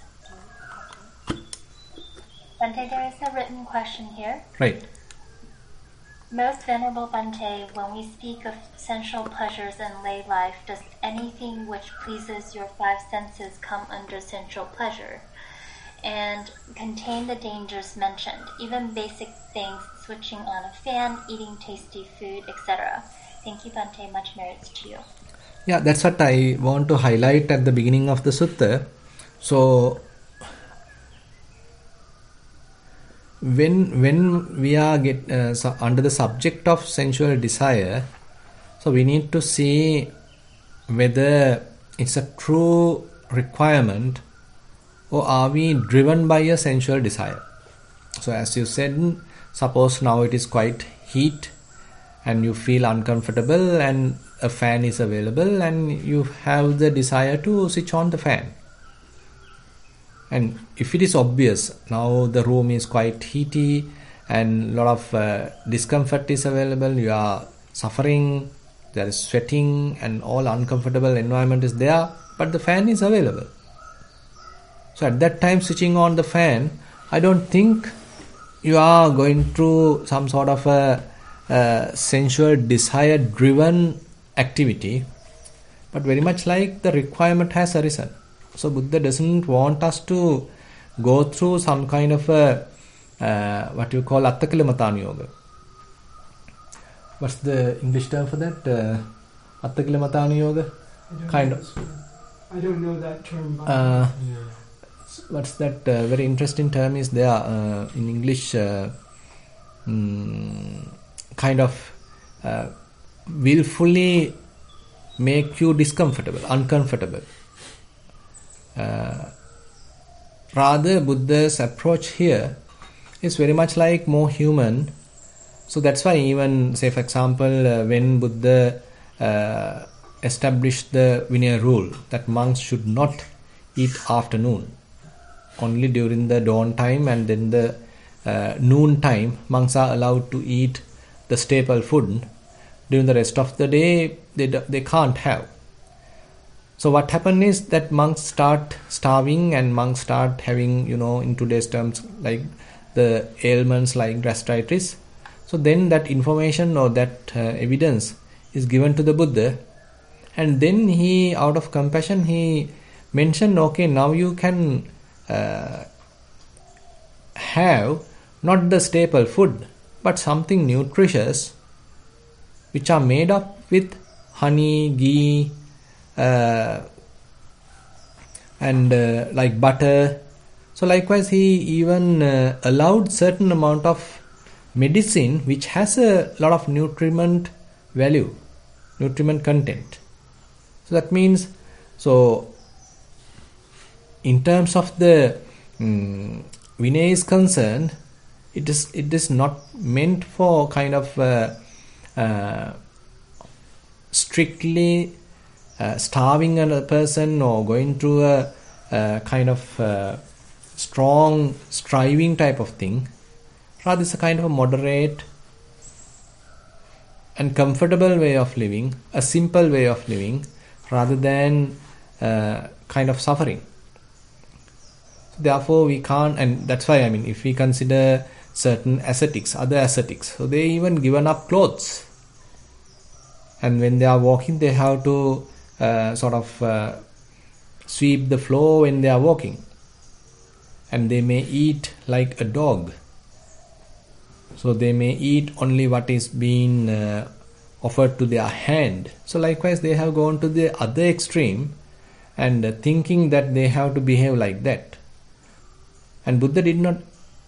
Bhante, there is a written question here. Right. Most Venerable Bhante, when we speak of sensual pleasures in lay life, does anything which pleases your five senses come under sensual pleasure and contain the dangers mentioned, even basic things, switching on a fan, eating tasty food, etc.? Thank you, Bhante. Much merits to you. Yeah, that's what I want to highlight at the beginning of the sutta. So when we are under the subject of sensual desire, so we need to see whether it's a true requirement or are we driven by a sensual desire. So as you said, suppose now it is quite heat and you feel uncomfortable and a fan is available and you have the desire to switch on the fan. And if it is obvious, now the room is quite heaty and a lot of discomfort is available, you are suffering, there is sweating and all uncomfortable environment is there, but the fan is available. So at that time, switching on the fan, I don't think you are going through some sort of a sensual desire driven activity, but very much like the requirement has arisen. So Buddha doesn't want us to go through some kind of a what you call Attakila Yoga. What's the English term for that? Attakila Yoga? Kind of. I don't know that term. What's that very interesting term is there in English? Kind of willfully make you discomfortable, uncomfortable. Rather, Buddha's approach here is very much like more human. So that's why even, say for example, when Buddha established the Vinaya rule that monks should not eat afternoon, only during the dawn time, and then the noon time monks are allowed to eat the staple food. During the rest of the day they can't have. So what happened is that monks start starving and monks start having, in today's terms, like the ailments like gastritis. So then that information or that evidence is given to the Buddha, and then he, out of compassion, he mentioned, okay, now you can have not the staple food but something nutritious which are made up with honey, ghee, and like butter. So likewise he even allowed certain amount of medicine which has a lot of nutriment value, nutriment content. So that means, so in terms of the Vinaya is concerned, it is not meant for kind of strictly starving a person or going through a kind of strong striving type of thing. Rather, it's a kind of a moderate and comfortable way of living, a simple way of living, rather than kind of suffering. Therefore, we can't, and that's why, if we consider certain ascetics, other ascetics, so they even given up clothes. And when they are walking, they have to sort of sweep the floor when they are walking. And they may eat like a dog. So they may eat only what is being offered to their hand. So likewise, they have gone to the other extreme and thinking that they have to behave like that. And Buddha did not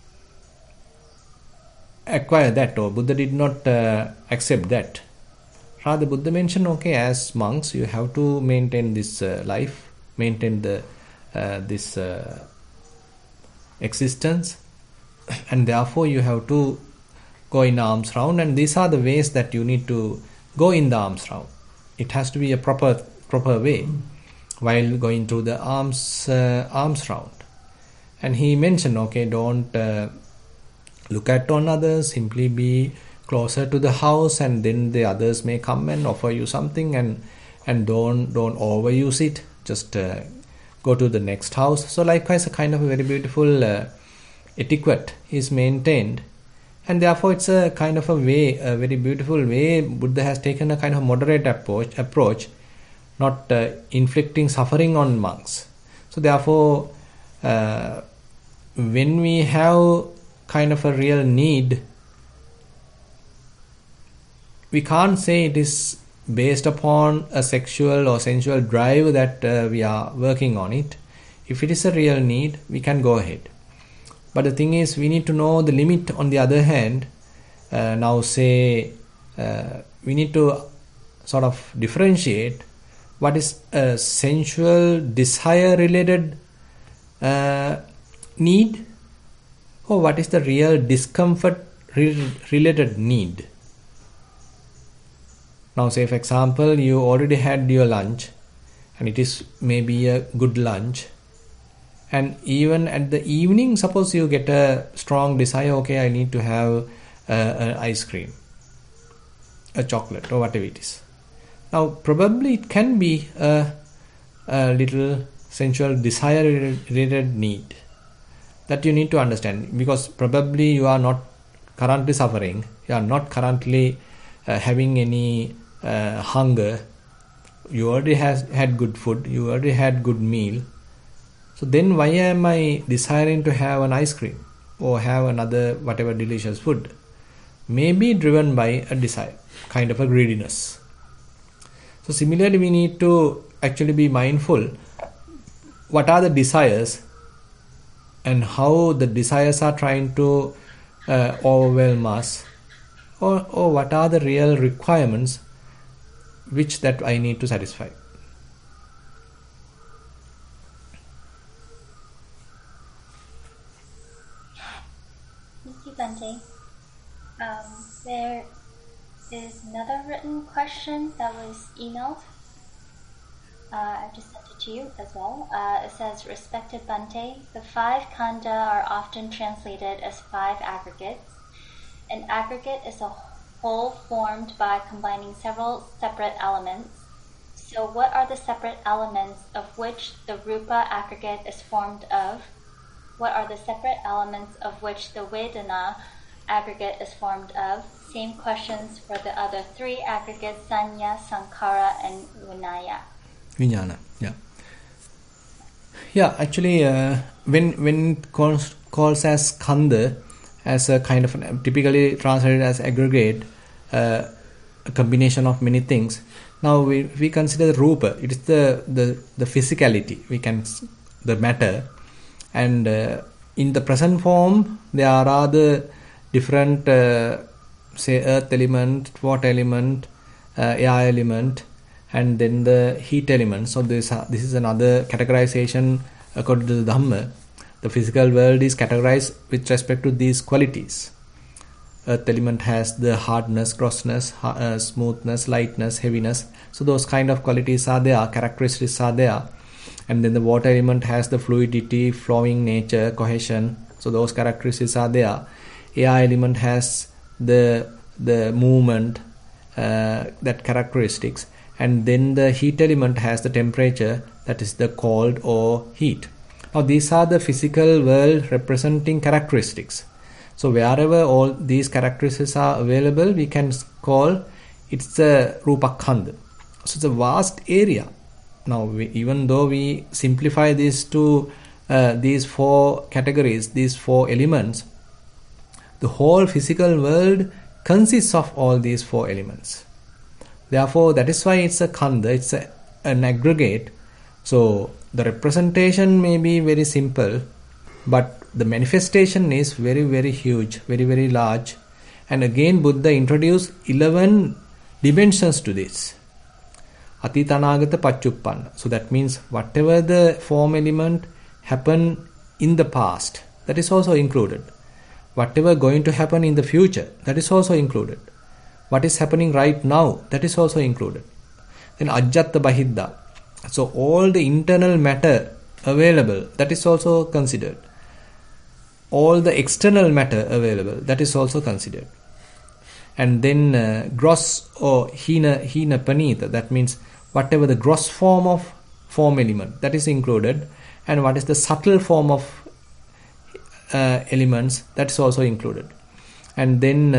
acquire that, or Buddha did not accept that. Rather, Buddha mentioned, okay, as monks, you have to maintain this life, maintain this existence, and therefore you have to go in alms round, and these are the ways that you need to go in the alms round. It has to be a proper way while going through the alms round. And he mentioned, okay, don't look at on others, simply be closer to the house, and then the others may come and offer you something, and don't overuse it. Just go to the next house. So likewise, a kind of a very beautiful etiquette is maintained, and therefore it's a kind of a way, a very beautiful way. Buddha has taken a kind of moderate approach, not inflicting suffering on monks. So therefore, when we have kind of a real need, we can't say it is based upon a sexual or sensual drive that we are working on it. If it is a real need, we can go ahead. But the thing is, we need to know the limit. On the other hand, now say we need to sort of differentiate what is a sensual desire related need, or what is the real discomfort related need. Now say, for example, you already had your lunch and it is maybe a good lunch, and even at the evening, suppose you get a strong desire, okay, I need to have an ice cream, a chocolate, or whatever it is. Now probably it can be a little sensual desire related need that you need to understand, because probably you are not currently suffering, you are not currently having any hunger, you already had good food, you already had good meal. So then why am I desiring to have an ice cream or have another whatever delicious food? Maybe driven by a desire, kind of a greediness. So similarly, we need to actually be mindful what are the desires and how the desires are trying to overwhelm us, or what are the real requirements which that I need to satisfy. Thank you, Bhante. There is another written question that was emailed. I just sent it to you as well. It says, respected Bhante, the 5 khandha are often translated as 5 aggregates. An aggregate is a whole formed by combining several separate elements. So what are the separate elements of which the rupa aggregate is formed of? What are the separate elements of which the Vedana aggregate is formed of? Same questions for the other 3 aggregates, Sanya, Sankhara, and Vijnana. Yeah, actually, when it calls as khandha, as a kind of typically translated as aggregate, a combination of many things. Now we consider the rupa. It is the physicality. The matter, and in the present form there are the different say earth element, water element, air element, and then the heat element. So this is another categorization according to the Dhamma. The physical world is categorized with respect to these qualities. Earth element has the hardness, grossness, smoothness, lightness, heaviness. So those kind of qualities are there, characteristics are there. And then the water element has the fluidity, flowing nature, cohesion. So those characteristics are there. Air element has the movement, that characteristics. And then the heat element has the temperature, that is the cold or heat. Now these are the physical world representing characteristics. So wherever all these characteristics are available, we can call it's a rupa khandha. So it's a vast area. Now even though we simplify this to these 4 categories, these 4 elements, the whole physical world consists of all these 4 elements. Therefore, that is why it's a khandha, it's an aggregate. So the representation may be very simple, but the manifestation is very, very huge, very, very large. And again, Buddha introduced 11 dimensions to this. Atita anagata paccuppanna. So that means whatever the form element happened in the past, that is also included. Whatever going to happen in the future, that is also included. What is happening right now, that is also included. Then ajjatta bahidda. So all the internal matter available, that is also considered. All the external matter available, that is also considered. And then gross or hina panita, that means whatever the gross form of form element, that is included. And what is the subtle form of elements, that is also included. And then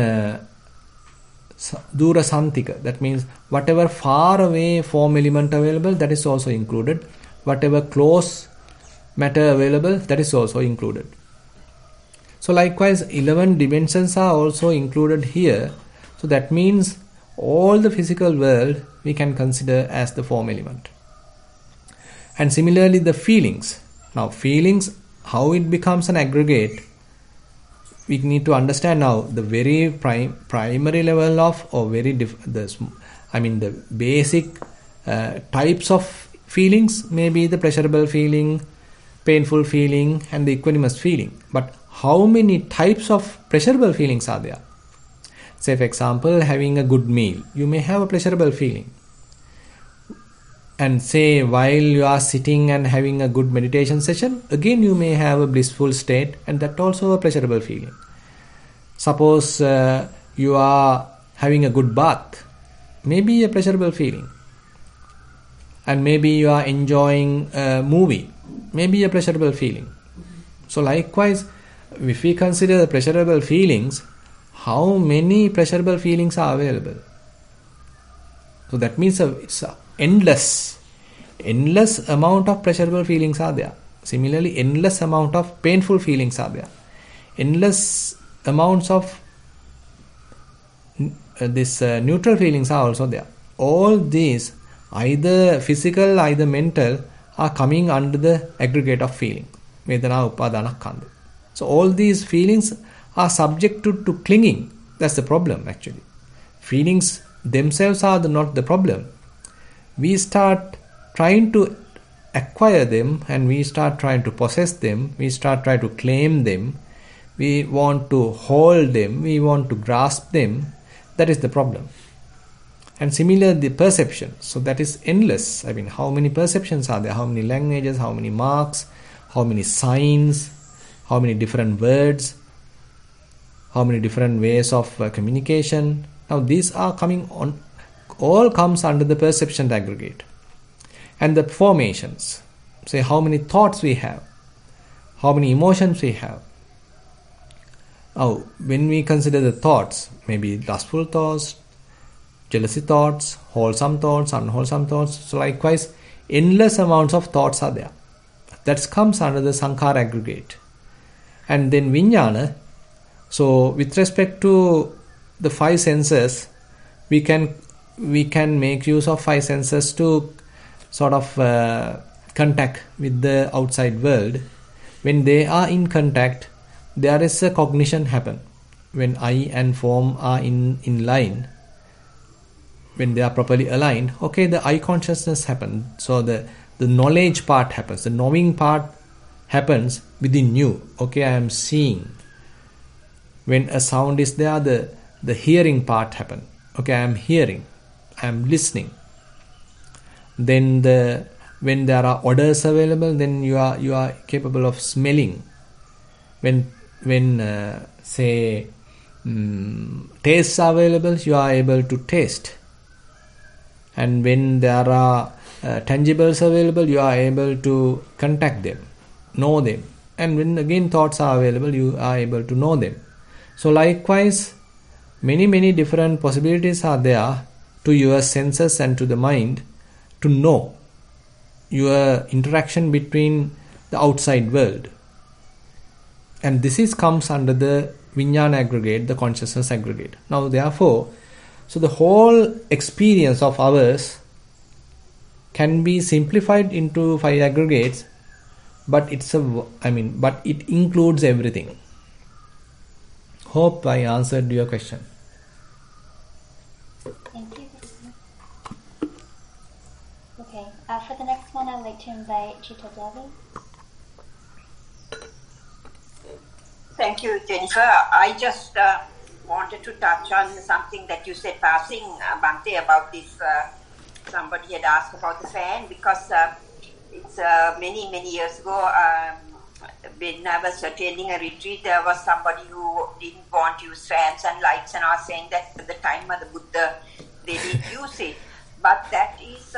dura santika, that means whatever far away form element available, that is also included. Whatever close matter available, that is also included. So likewise 11 dimensions are also included here. So that means all the physical world we can consider as the form element. And similarly the feelings. Now feelings, how it becomes an aggregate, we need to understand now the very primary level of, or the basic types of feelings may be the pleasurable feeling, painful feeling, and the equanimous feeling. But how many types of pleasurable feelings are there? Say for example, having a good meal, you may have a pleasurable feeling. And say while you are sitting and having a good meditation session, again you may have a blissful state, and that also a pleasurable feeling. Suppose you are having a good bath, maybe a pleasurable feeling. And maybe you are enjoying a movie, maybe a pleasurable feeling. So likewise, if we consider the pleasurable feelings, how many pleasurable feelings are available? So that means it's endless amount of pleasurable feelings are there. Similarly, endless amount of painful feelings are there. Endless amounts of neutral feelings are also there. All these, either physical, either mental, are coming under the aggregate of feeling. Vedana upadana khandha. So all these feelings are subject to clinging. That's the problem actually. Feelings themselves are not the problem. We start trying to acquire them, and we start trying to possess them, we start trying to claim them, we want to hold them, we want to grasp them. That is the problem. And similarly the perception, so that is endless. I mean, how many perceptions are there? How many languages, how many marks, how many signs, how many different words, how many different ways of communication. Now these are coming on, all comes under the perception aggregate. And the formations, say how many thoughts we have, how many emotions we have. Now when we consider the thoughts, maybe lustful thoughts, jealousy thoughts, wholesome thoughts, unwholesome thoughts, so likewise endless amounts of thoughts are there. That comes under the sankhara aggregate. And then vijnana, so with respect to the 5 senses, we can make use of 5 senses to sort of contact with the outside world. When they are in contact, there is a cognition happen. When eye and form are in line, when they are properly aligned, okay, the eye consciousness happens. So the knowledge part happens, the knowing part happens within you. Okay, I am seeing. When a sound is there, the hearing part happens. Okay, I am hearing, I am listening. Then when there are odors available, then you are capable of smelling. When tastes are available, you are able to taste. And when there are tangibles available, you are able to contact them, know them. And when again thoughts are available, you are able to know them. So likewise, many different possibilities are there to your senses and to the mind to know your interaction between the outside world. And this comes under the Vijnana aggregate, the consciousness aggregate. Now therefore, so the whole experience of ours can be simplified into 5 aggregates, but but it includes everything. Hope I answered your question. Thank you. Okay, for the next one, I'd like to invite Chita Devi. Thank you, Jennifer. I just wanted to touch on something that you said passing, Bhante, about this. Somebody had asked about the fan, because it's many years ago, when I was attending a retreat, there was somebody who didn't want to use fans and lights, and I was saying that at the time of the Buddha, they did use it. But that is,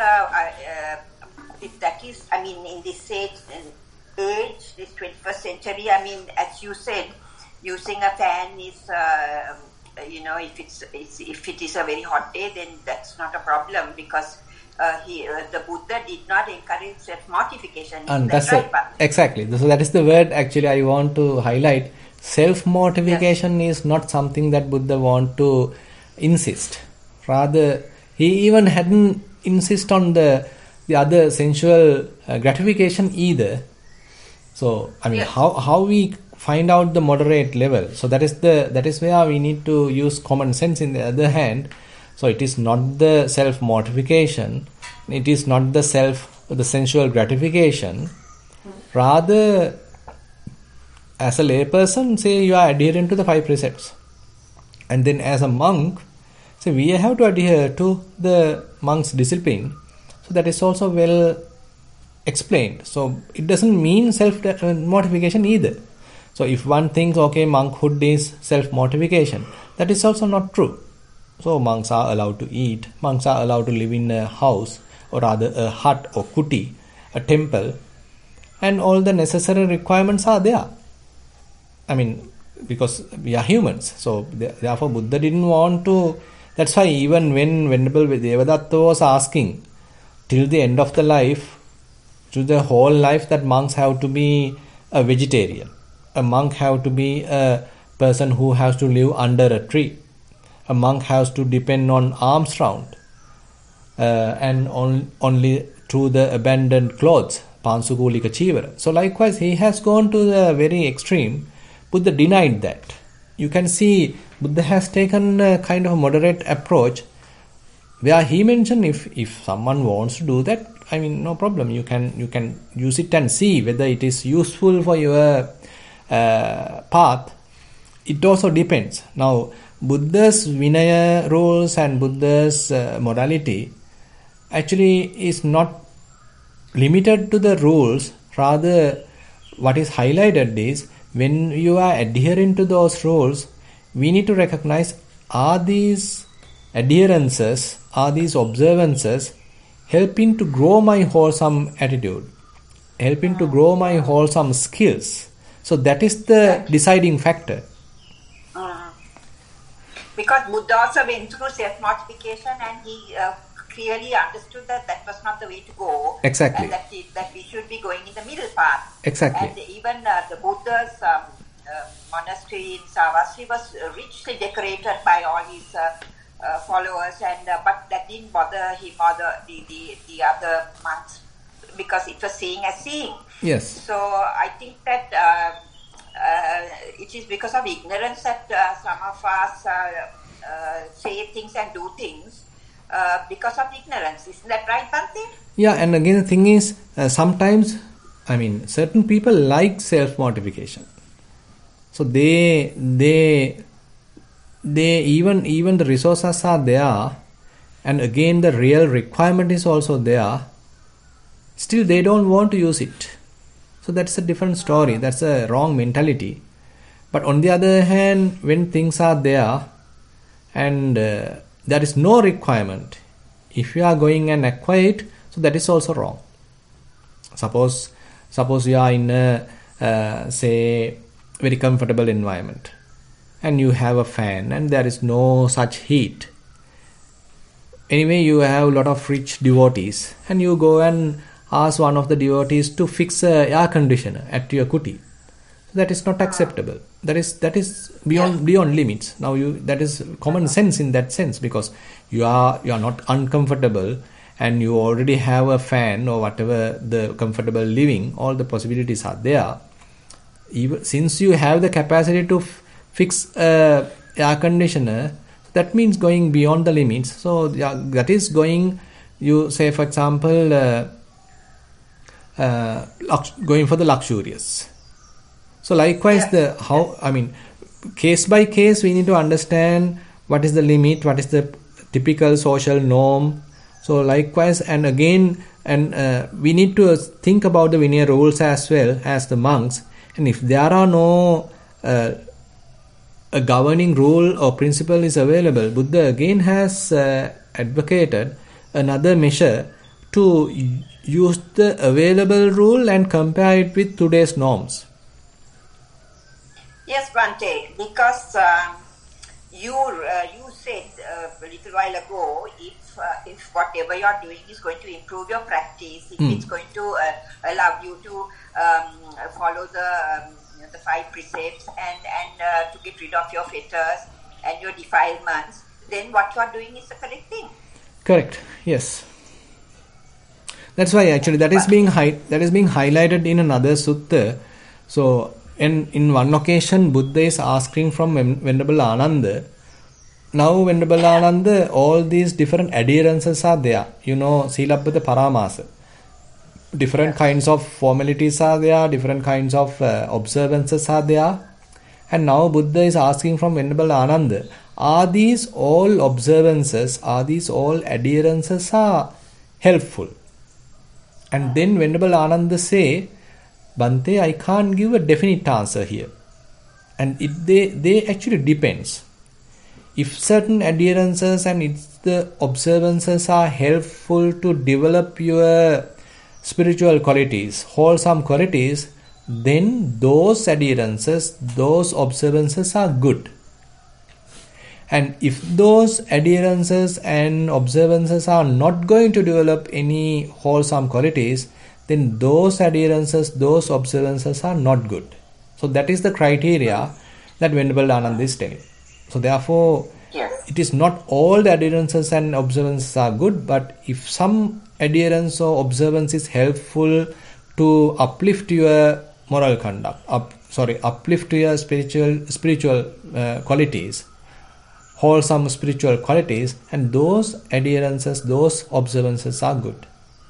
in this age, this 21st century, as you said, using a fan is, if it is a very hot day, then that's not a problem, because the Buddha did not encourage self-mortification. And that's right, exactly. So that is the word actually I want to highlight. Self-mortification is not something that Buddha want to insist. Rather, he even hadn't insist on the other sensual gratification either. So how we find out the moderate level? So that is where we need to use common sense. In the other hand, so it is not the self mortification, it is not the sensual gratification. Rather, as a layperson, say you are adherent to the 5 precepts, and then as a monk, say we have to adhere to the monk's discipline. So that is also well explained. So it doesn't mean self-mortification either. So if one thinks, okay, monkhood is self-mortification, that is also not true. So monks are allowed to eat, monks are allowed to live in a house, or rather a hut or kuti, a temple, and all the necessary requirements are there. Because we are humans. So therefore Buddha didn't want to. That's why even when Venerable Devadatta was asking till the end of the life, to the whole life, that monks have to be a vegetarian, a monk have to be a person who has to live under a tree, a monk has to depend on alms round, and only through the abandoned clothes, pansukulika chivara. So likewise, he has gone to the very extreme. Buddha denied that. You can see Buddha has taken a kind of moderate approach, where he mentioned if someone wants to do that, no problem. You can use it and see whether it is useful for your path. It also depends. Now, Buddha's Vinaya rules and Buddha's morality actually is not limited to the rules. Rather, what is highlighted is when you are adhering to those rules, we need to recognize, are these adherences, are these observances helping to grow my wholesome attitude, helping to grow my wholesome skills? So that is the deciding factor. Because Buddha also went through self-mortification, and he clearly understood that was not the way to go. Exactly. And that we should be going in the middle path. Exactly. And even the Buddha's monastery in Savasri was richly decorated by all his followers, and but that didn't bother him or the other monks, because it was seeing as seeing. Yes. So I think that it is because of ignorance that some of us say things and do things because of ignorance. Isn't that right, Bhante? Yeah, and again the thing is, sometimes, certain people like self-mortification. So they even the resources are there, and again the real requirement is also there. Still they don't want to use it. So that's a different story. That's a wrong mentality. But on the other hand, when things are there and there is no requirement, if you are going and acquire it, so that is also wrong. Suppose you are in a say very comfortable environment, and you have a fan and there is no such heat. Anyway, you have a lot of rich devotees, and you go and ask one of the devotees to fix a air conditioner at your kuti. So that is not acceptable. that is beyond limits. Now that is common sense in that sense, because you are not uncomfortable and you already have a fan or whatever the comfortable living, all the possibilities are there. Even since you have the capacity to fix a air conditioner, that means going beyond the limits. So that is going, you say for example, going for the luxurious. So likewise, case by case, we need to understand what is the limit, what is the typical social norm. So likewise, and again, we need to think about the Vinaya rules as well as the monks. And if there are no a governing rule or principle is available, Buddha again has advocated another measure to use the available rule and compare it with today's norms. Yes, Bhante, because you said a little while ago, if whatever you are doing is going to improve your practice, if it's going to allow you to follow the 5 precepts and to get rid of your fetters and your defilements, then what you are doing is the correct thing. Correct. Yes. That's why actually that is being highlighted in another sutta. So in one occasion, Buddha is asking from Venerable Ananda. Now Venerable Ananda, all these different adherences are there. Silabbata Paramasa. Different kinds of formalities are there, different kinds of observances are there. And now Buddha is asking from Venerable Ananda, are these all observances, are these all adherences are helpful? And then Venerable Ananda say, Bhante, I can't give a definite answer here. And they actually depends. If certain adherences and the observances are helpful to develop your spiritual qualities, wholesome qualities, then those adherences, those observances are good. And if those adherences and observances are not going to develop any wholesome qualities, then those adherences, those observances are not good. So that is the criteria that Venerable Ananda is telling. So therefore, it is not all the adherences and observances are good, but if some adherence or observance is helpful to uplift your moral conduct, uplift your spiritual qualities, wholesome spiritual qualities, and those adherences, those observances are good.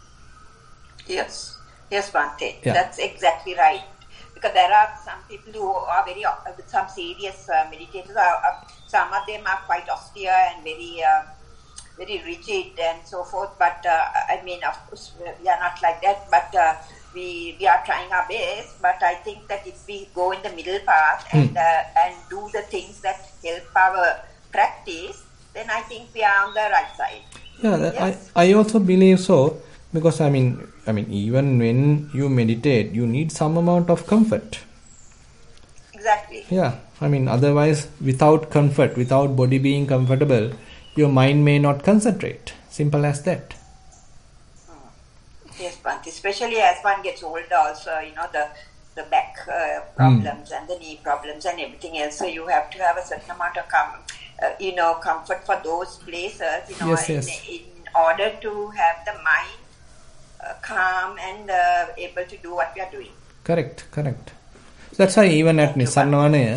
Yes, Bhante, Yeah. That's exactly right. Because there are some people who are some serious meditators. Some of them are quite austere and very rigid and so forth. But of course, we are not like that. But we are trying our best. But I think that if we go in the middle path and do the things that help our practice, then I think we are on the right side. Yeah, Yes. I also believe so, because I mean even when you meditate, you need some amount of comfort. Exactly. Yeah, otherwise, without comfort, without body being comfortable, your mind may not concentrate. Simple as that. Yes, Bhante. Especially as one gets older, also, the back problems and the knee problems and everything else. So you have to have a certain amount of comfort for those places, in order to have the mind calm and able to do what we are doing. Correct. That's why even at Nisarnavanaya,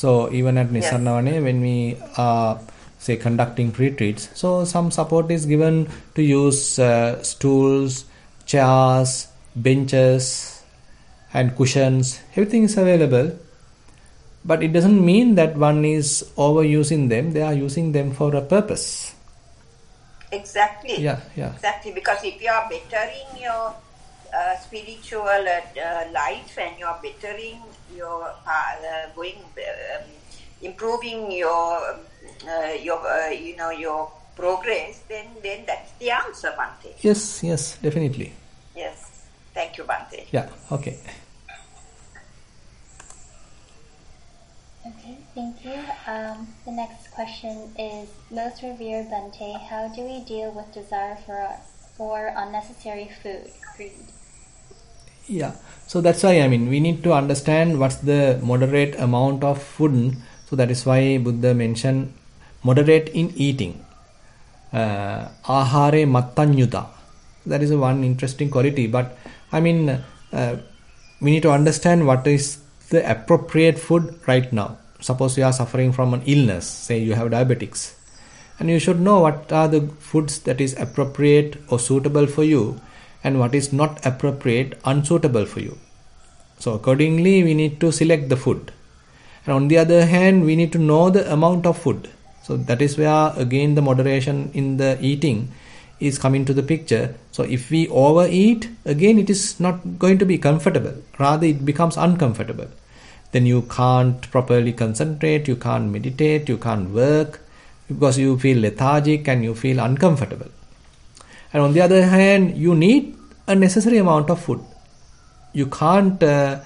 when we are say conducting retreats, so some support is given to use stools, chairs, benches and cushions. Everything is available, but it doesn't mean that one is overusing them. They are using them for a purpose. Exactly. Yeah. Exactly, because if you are bettering your spiritual life and you are bettering your improving your progress, then that's the answer, Bhante. Yes, definitely. Yes. Thank you, Bhante. Yeah, okay. Okay, thank you. The next question is, Most Revered Bhante, how do we deal with desire for unnecessary food, greed? Yeah, so that's why we need to understand what's the moderate amount of food. So that is why Buddha mentioned moderate in eating. Ahare mattanyuta. That is one interesting quality. But we need to understand what is the appropriate food right now. Suppose you are suffering from an illness, say you have diabetics, and you should know what are the foods that is appropriate or suitable for you, and what is not appropriate, unsuitable for you. So accordingly, we need to select the food. And on the other hand, we need to know the amount of food. So that is where again the moderation in the eating is coming to the picture. So if we overeat, again it is not going to be comfortable. Rather, it becomes uncomfortable. Then you can't properly concentrate, you can't meditate, you can't work, because you feel lethargic and you feel uncomfortable. And on the other hand, you need a necessary amount of food. You can't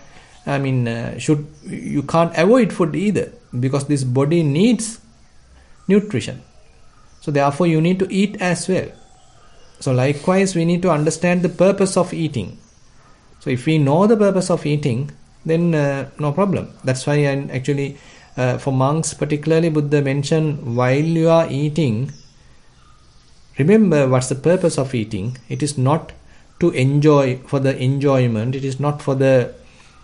you can't avoid food either, because this body needs nutrition. So therefore you need to eat as well. So likewise, we need to understand the purpose of eating. So if we know the purpose of eating, then no problem. That's why actually for monks particularly, Buddha mentioned, while you are eating, remember what's the purpose of eating. It is not to enjoy for the enjoyment. It is not for the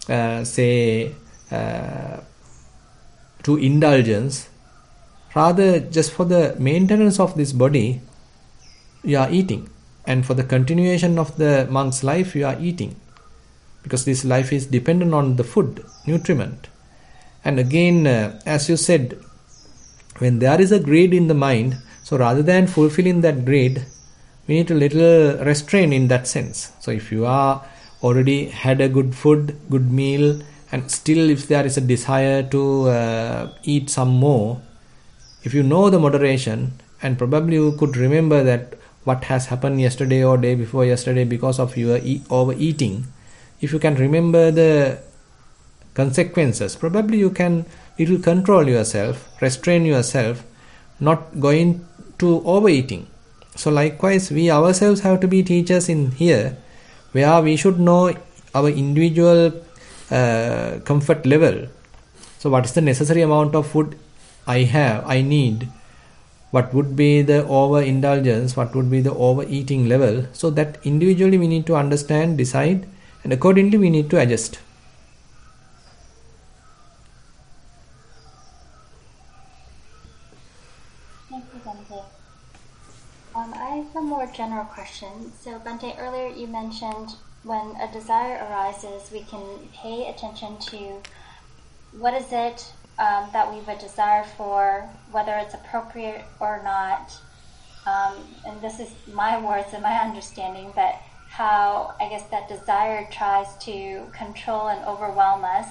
to indulgence. Rather, just for the maintenance of this body, you are eating. And for the continuation of the monk's life, you are eating. Because this life is dependent on the food, nutriment. And again, as you said, when there is a greed in the mind, so rather than fulfilling that greed, we need to little restrain in that sense. So if you are already had a good food, good meal, and still if there is a desire to eat some more, if you know the moderation, and probably you could remember that what has happened yesterday or day before yesterday because of your overeating, if you can remember the consequences, probably you can little control yourself, restrain yourself, not going to overeating. So likewise, we ourselves have to be teachers in here, where we should know our individual comfort level. So what is the necessary amount of food I need? What would be the overindulgence? What would be the overeating level? So that individually we need to understand, decide, and accordingly we need to adjust. Thank you, Bhante. I have a more general question. So, Bhante, earlier you mentioned when a desire arises, we can pay attention to what is it that we would desire for, whether it's appropriate or not. And this is my words and my understanding, that how I guess that desire tries to control and overwhelm us.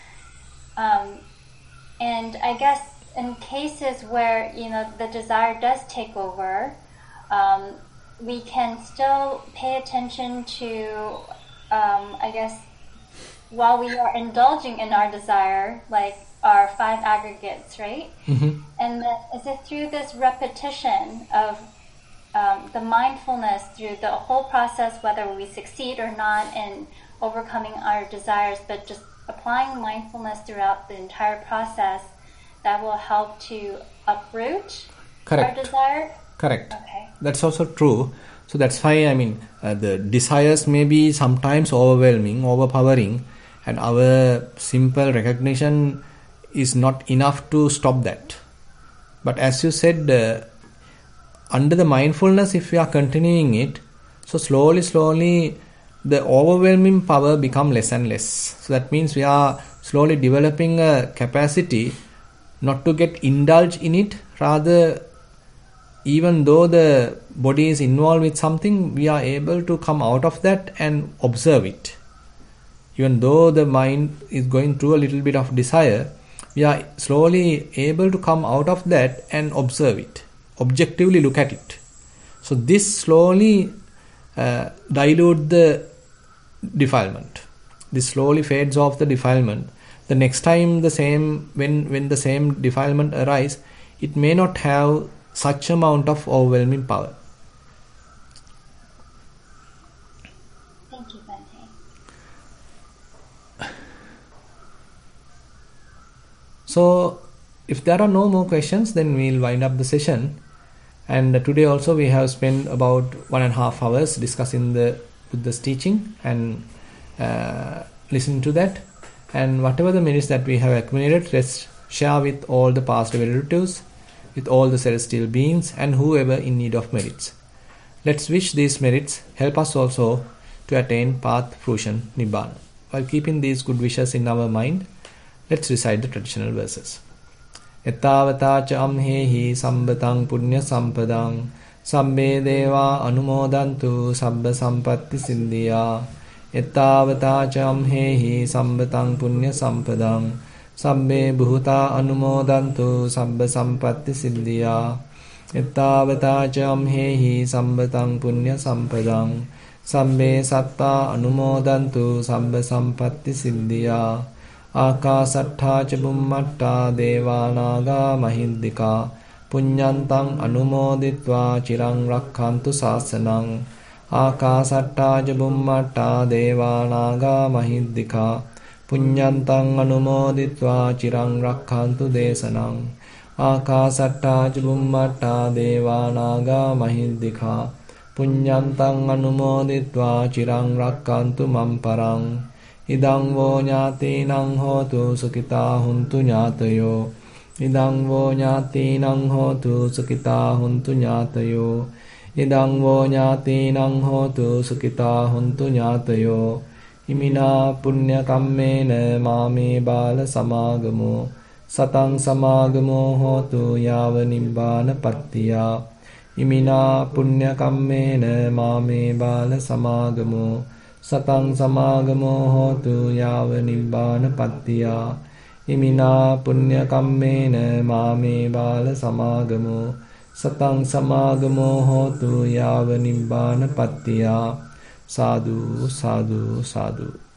And I guess in cases where, the desire does take over, we can still pay attention to, I guess, while we are indulging in our desire, like our 5 aggregates, right? Mm-hmm. And then is it through this repetition of the mindfulness through the whole process, whether we succeed or not in overcoming our desires, but just applying mindfulness throughout the entire process, that will help to uproot Correct. our desire? Correct. Okay. That's also true. So that's why the desires may be sometimes overwhelming, overpowering, and our simple recognition is not enough to stop that. But as you said, under the mindfulness, if we are continuing it, so slowly the overwhelming power become less and less. So that means we are slowly developing a capacity not to get indulged in it. Rather, even though the body is involved with something, we are able to come out of that and observe it. Even though the mind is going through a little bit of desire, we are slowly able to come out of that and observe it, objectively look at it. So this slowly dilute the defilement. This slowly fades off the defilement. The next time the same, when the same defilement arises, it may not have such amount of overwhelming power. Thank you, Bhante. So if there are no more questions, then we'll wind up the session. And today also we have spent about 1.5 hours discussing the Buddha's teaching and listening to that. And whatever the merits that we have accumulated, let's share with all the past relatives, with all the celestial beings and whoever in need of merits. Let's wish these merits help us also to attain path fruition Nibbana. While keeping these good wishes in our mind, let's recite the traditional verses. Ettavata ca amhehi sambatang punya sampadang sabbe deva anumodantu sabba sampatti siddhya. Ettavata ca amhehi sambatang punya sampadang sabbe bhuta anumodantu sabba sampatti siddhya. Ettavata ca amhehi sambatang punya sampadang sabbe satta anumodantu sabba sampatti siddhya. Akasattha ca bummatta devanaga mahiddika punyantang anumoditva chirang rakkhantu sasanang. Akasattha ca bummatta devanaga mahiddika punyantang anumoditva chirang rakkhantu desanang. Akasattha ca bummatta devanaga mahiddika punyantang anumoditva chirang rakkhantu mamparang. Idang vo ñātīnaṁ hotu sukitā huntu ñātayo. Idang vo ñātīnaṁ hotu sukitā huntu ñātayo. Idang vo ñātīnaṁ hotu sukitā huntu ñātayo. Imina punya kammena māme bāla samāgamo. Satang samāgamo hotu yāva nibbāna pattiyā. Imina punya kammena māme bāla samāgamo. Satang samāgamo hotu yāva nibbāna pattiyā. Imina punya kammena māme bāla samāgamo. Satang samāgamo hotu yāva nibbāna pattiyā. Sadhu, sadhu, sadhu.